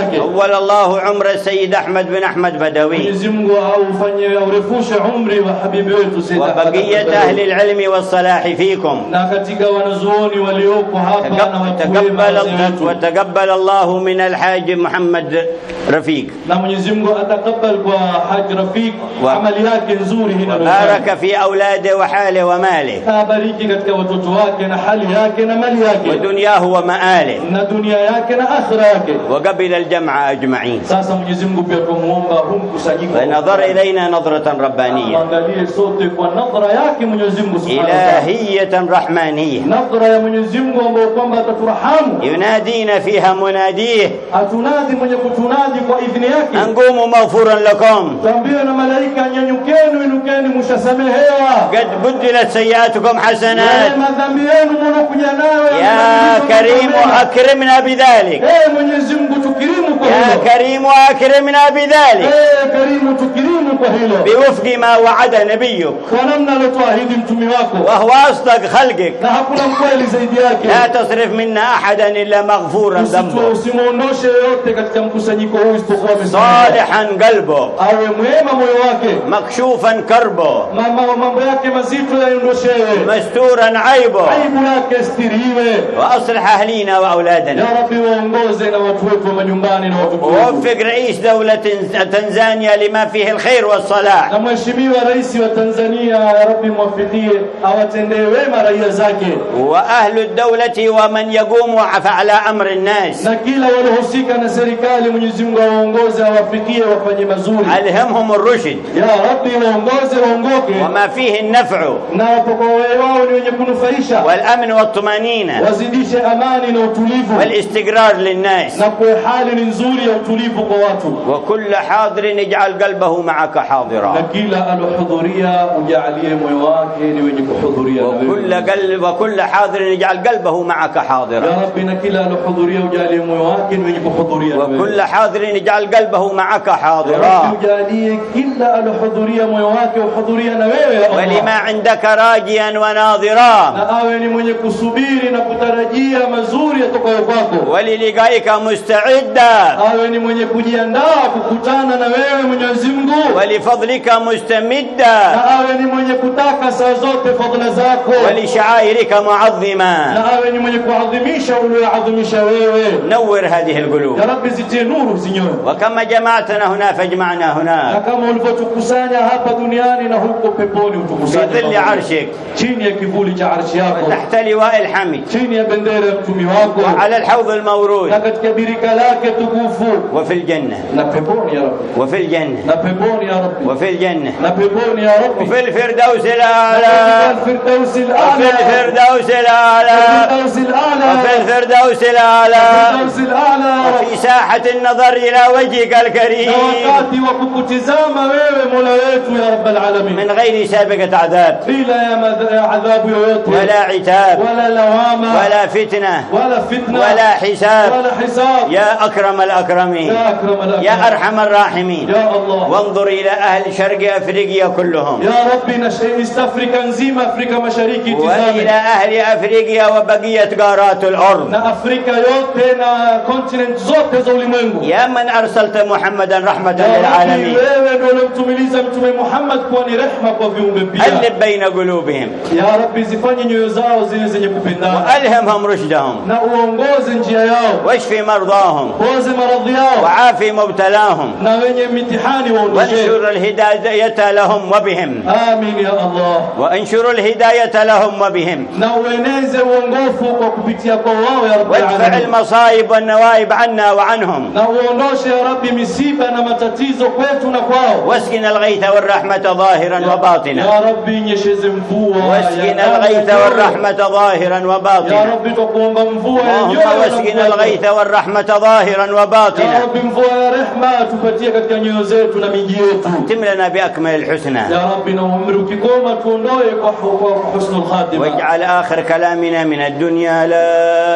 yake. أول الله عمر السيد أحمد بن أحمد بدوي Mwenyezi Mungu aufanye aurefushe umri wa habibi wetu Sayyid Ahmad وبقية أهل العلم والصلاح فيكم. na katika wanazuoni walioko hapa na watu wema. وتقبل الله من الحاج محمد رفيق na Mwenyezi Mungu atakabal kwa Haji Rafiq amali yake nzuri hina. وبارك في أولاده وحاله وماله. Abariki katika watoto wake na hali yake na mali yake. ودنياه ومآله. na dunia yake na akhira yake. وقبل الجمع أجمعين. Sasa Mwenyezi Mungu pia tumuomba huu mkusanyiko. ونظر إلينا نظرة ربانية. Angalie sote kwa nadhara yake Mwenyezi Mungu Subhanahu wa Ta'ala. إلهية رحمانية. Nadhara ya Mwenyezi Mungu ambayo kwamba ataturahamu. ينادينا فيها مناديه. Atunadi mwenye kutunadi kwa idhini yake. أنقوموا مغفورا لكم. Tuambiwe na malaika nyanyukeni inukeni mshasamehewa. قد بدلت سيئاتكم حسنات. Madhambi yenu mnakuja nayo. يا كريم أكرمنا بذلك. Eh Mwenyezi Mungu tukirimu kwa hilo. يا كريم أكرمنا بذلك. Eh karimu tukirimu kwa hilo. بوفق ما وعد نبيك. Kwa namna aliyotuahidi mtume wako. وهو أصدق خلقك. Na hakuna mkweli zaidi yake. لا تصرف منا أحدا إلا مغفورا ذنبه. Usimuondoshe yote katika mkusanyiko huu isipokuwa صالحا قلبه. awe mwema moyo wake. مكشوفا كربه. Mama mambo yake mazito yaondoshewe. مستورا عيبه. Aibu yake stiriwe. وأصلح أهلينا وأولادنا. Ya Rabbi waongoze na watu wetu wa majumbani na watoto wetu. ووفق رئيس دولة تنزانيا لما فيه الخير والصلاح. Na mheshimiwa rais wa Tanzania ya Rabbi muwafikie awatendee wema raia zake. وأهل الدولة ومن يقوم على أمر الناس. Na kila waliohusika na serikali Mwenyezi Mungu awaongoze awafikie wafanye mazuri. ألهمهم الرشد. Ya Rabbi waongoze waongoke. وما فيه النفع. Na wapokoe wao ni wenye kunufaisha. والأمن والطمأنينة. Wazidishe amani na utulivu. والاستقرار للناس. Na kwa hali ni nzuri ya utulivu kwa watu. وكل حاضر يجعل قلبه معك حاضرا. Na kila alohudhuria ujalie moyo wake ni wenye kuhudhuria. وكل قلب وكل حاضر يجعل قلبه معك حاضرا. Ya Rabbi na kila alohudhuria ujalie moyo wake ni wenye kuhudhuria. وكل حاضر يجعل قلبه معك حاضرا. ujalie kila alohudhuria moyo wake uhudhuria na wewe. ولما عندك راجيا وناظرا. Na awe ni mwenye kusubiri na kutarajia mazuri yatokayo kwako. وللقائك مستعدا. Awe ni mwenye kujiandaa kukutana na wewe Mwenyezi Mungu. ولفضلك مستمدا. Na awe ni mwenye kutaka saa zote fadhila zako. ولشعائرك معظما. Na awe ni mwenye kuadhimisha ulioadhimisha wewe. نور هذه القلوب. Ya Rabbi zitie nuru zinyoe. وكما جمعتنا هنا فاجمعنا Na هناك kama ulivyotukusanya hapa duniani na huko peponi في utukusanye. ظل عرشك Chini ya kivuli cha arshi yako. وتحت لواء الحمد Chini ya bendera ya mtumi wako. وعلى الحوض المورود Na katika birika lake tukufu. وفي الجنة Na peponi ya Rabbi. وفي الجنة Na peponi ya Rabbi. وفي الجنة Na peponi ya Rabbi. وفي الفردوس الأعلى الفردوس وفي الأعلى. الفردوس الأعلى الفردوس الأعلى. وفي الفردوس الأعلى الفردوس الأعلى. وفي ساحة النظر إلى وجهك الكريم Na wakati wa kukutizama wewe Mola wetu ya Rabbal Alamin. من غير سابقة عذاب Bila ya madh- ya adhabu yoyote. ولا عتاب Wala lawama. ولا فتنة Wala fitna. ولا حساب. Wala hisab. يا أكرم الأكرمين يا أكرم الأكرمين. يا أرحم الراحمين يا الله. وانظر إلى أهل شرق أفريقيا كلهم Ya Rabbi na East Africa nzima, Afrika Mashariki وإلى tizame. أهل أفريقيا وبقية قارات الأرض. Na Afrika yote na continent zote za ulimwengu. يا من أرسلت محمدا رحمة Ya Rabbi للعالمين wewe ndio ulimtumiliza Mtume Muhammad kuwa ni rehma kwa viumbe pia. ألف بين قلوبهم Ya Rabbi zifanye nyoyo zao zile zenye kupendana. وألهمهم رشدهم Na uongoze njia yao. واشف مرضاهم Poze maradhi yao. وعافي مبتلاهم Na wenye mitihani waondoshe. وانشر الهداية لهم وبهم Amin ya Allah. وانشر الهداية لهم وبهم Na ueneze uongofu kwa kupitia kwa wao ya Rabbi وادفع alamin. المصائب والنوائب عنا وعنهم Na uondoshe ya Rabbi misiba na matatizo kwetu na kwao. واسقنا الغيث والرحمة ظاهرا وباطنا Ya Rabbi nyesheze mvua. واسقنا Ya الغيث Rabbi, والرحمة ظاهرا Ya وباطنا Rabbi tukuomba mvua ya اللهم nyoyo na واسقنا mvua. الغيث والرحمة ظاهرا Ya وباطنا Rabbi mvua ya rehma tupatie katika nyoyo zetu na miji yetu. اختم لنا بأكمل الحسنى Ya Rabbi na umri ukikoma tuondoe kwa kwa husnul khatima. واجعل آخر كلامنا من الدنيا لا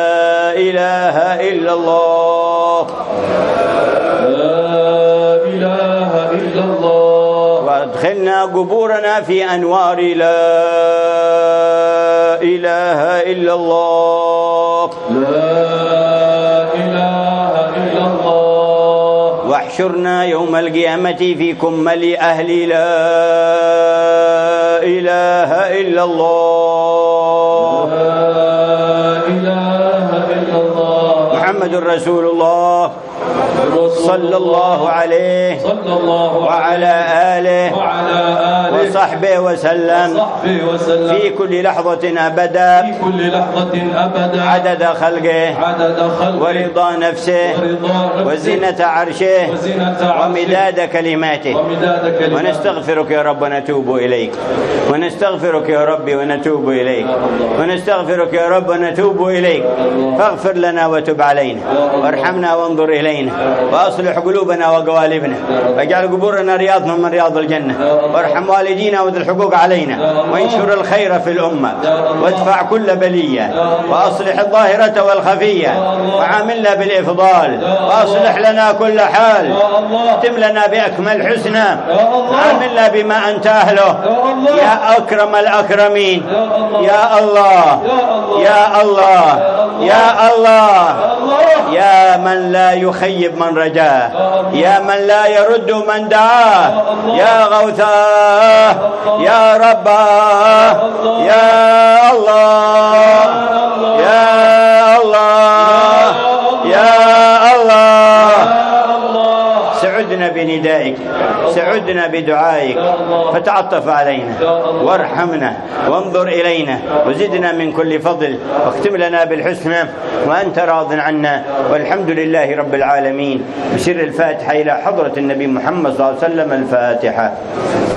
إله إلا الله La ilaha illa Allah. وادخلنا قبورنا في أنوار لا إله إلا الله La ilaha illa Allah. واحشرنا يوم القيامة في كمل أهل لا إله إلا الله لا إله إلا الله محمد رسول الله صلى الله عليه صلى الله وعلى آله وعلى آله وصحبه وسلم وصحبه وسلم في كل لحظة أبدا في كل لحظة أبدا عدد خلقه عدد خلقه ورضا نفسه ورضا نفسه وزنة عرشه وزنة عرشه ومداد كلماته ومداد كلماته ونستغفرك يا رب ونتوب إليك ونستغفرك يا رب ونتوب إليك ونستغفرك يا رب ونتوب إليك فاغفر لنا وتب علينا وارحمنا وانظر إلينا وأصلح قلوبنا وقوالبنا واجعل قبورنا رياض من رياض الجنة وارحم والدينا وذي الحقوق علينا وانشر الخير في الأمة وادفع كل بلية وأصلح الظاهرة والخفية وعاملنا بالإفضال وأصلح لنا كل حال اختم لنا بأكمل حسنى عاملنا بما أنت أهله يا أكرم الأكرمين يا الله يا الله يا الله يا من لا يخيب من رجاه يا من لا يرد من دعاه يا غوثاه يا رباه يا الله يا الله يا الله سعدنا بندائك سعدنا بدعائك فتعطف علينا وارحمنا وانظر إلينا وزدنا من كل فضل واختم لنا بالحسنى وأنت راض عنا والحمد لله رب العالمين. بسر الفاتحة إلى حضرة النبي محمد صلى الله عليه وسلم. الفاتحة.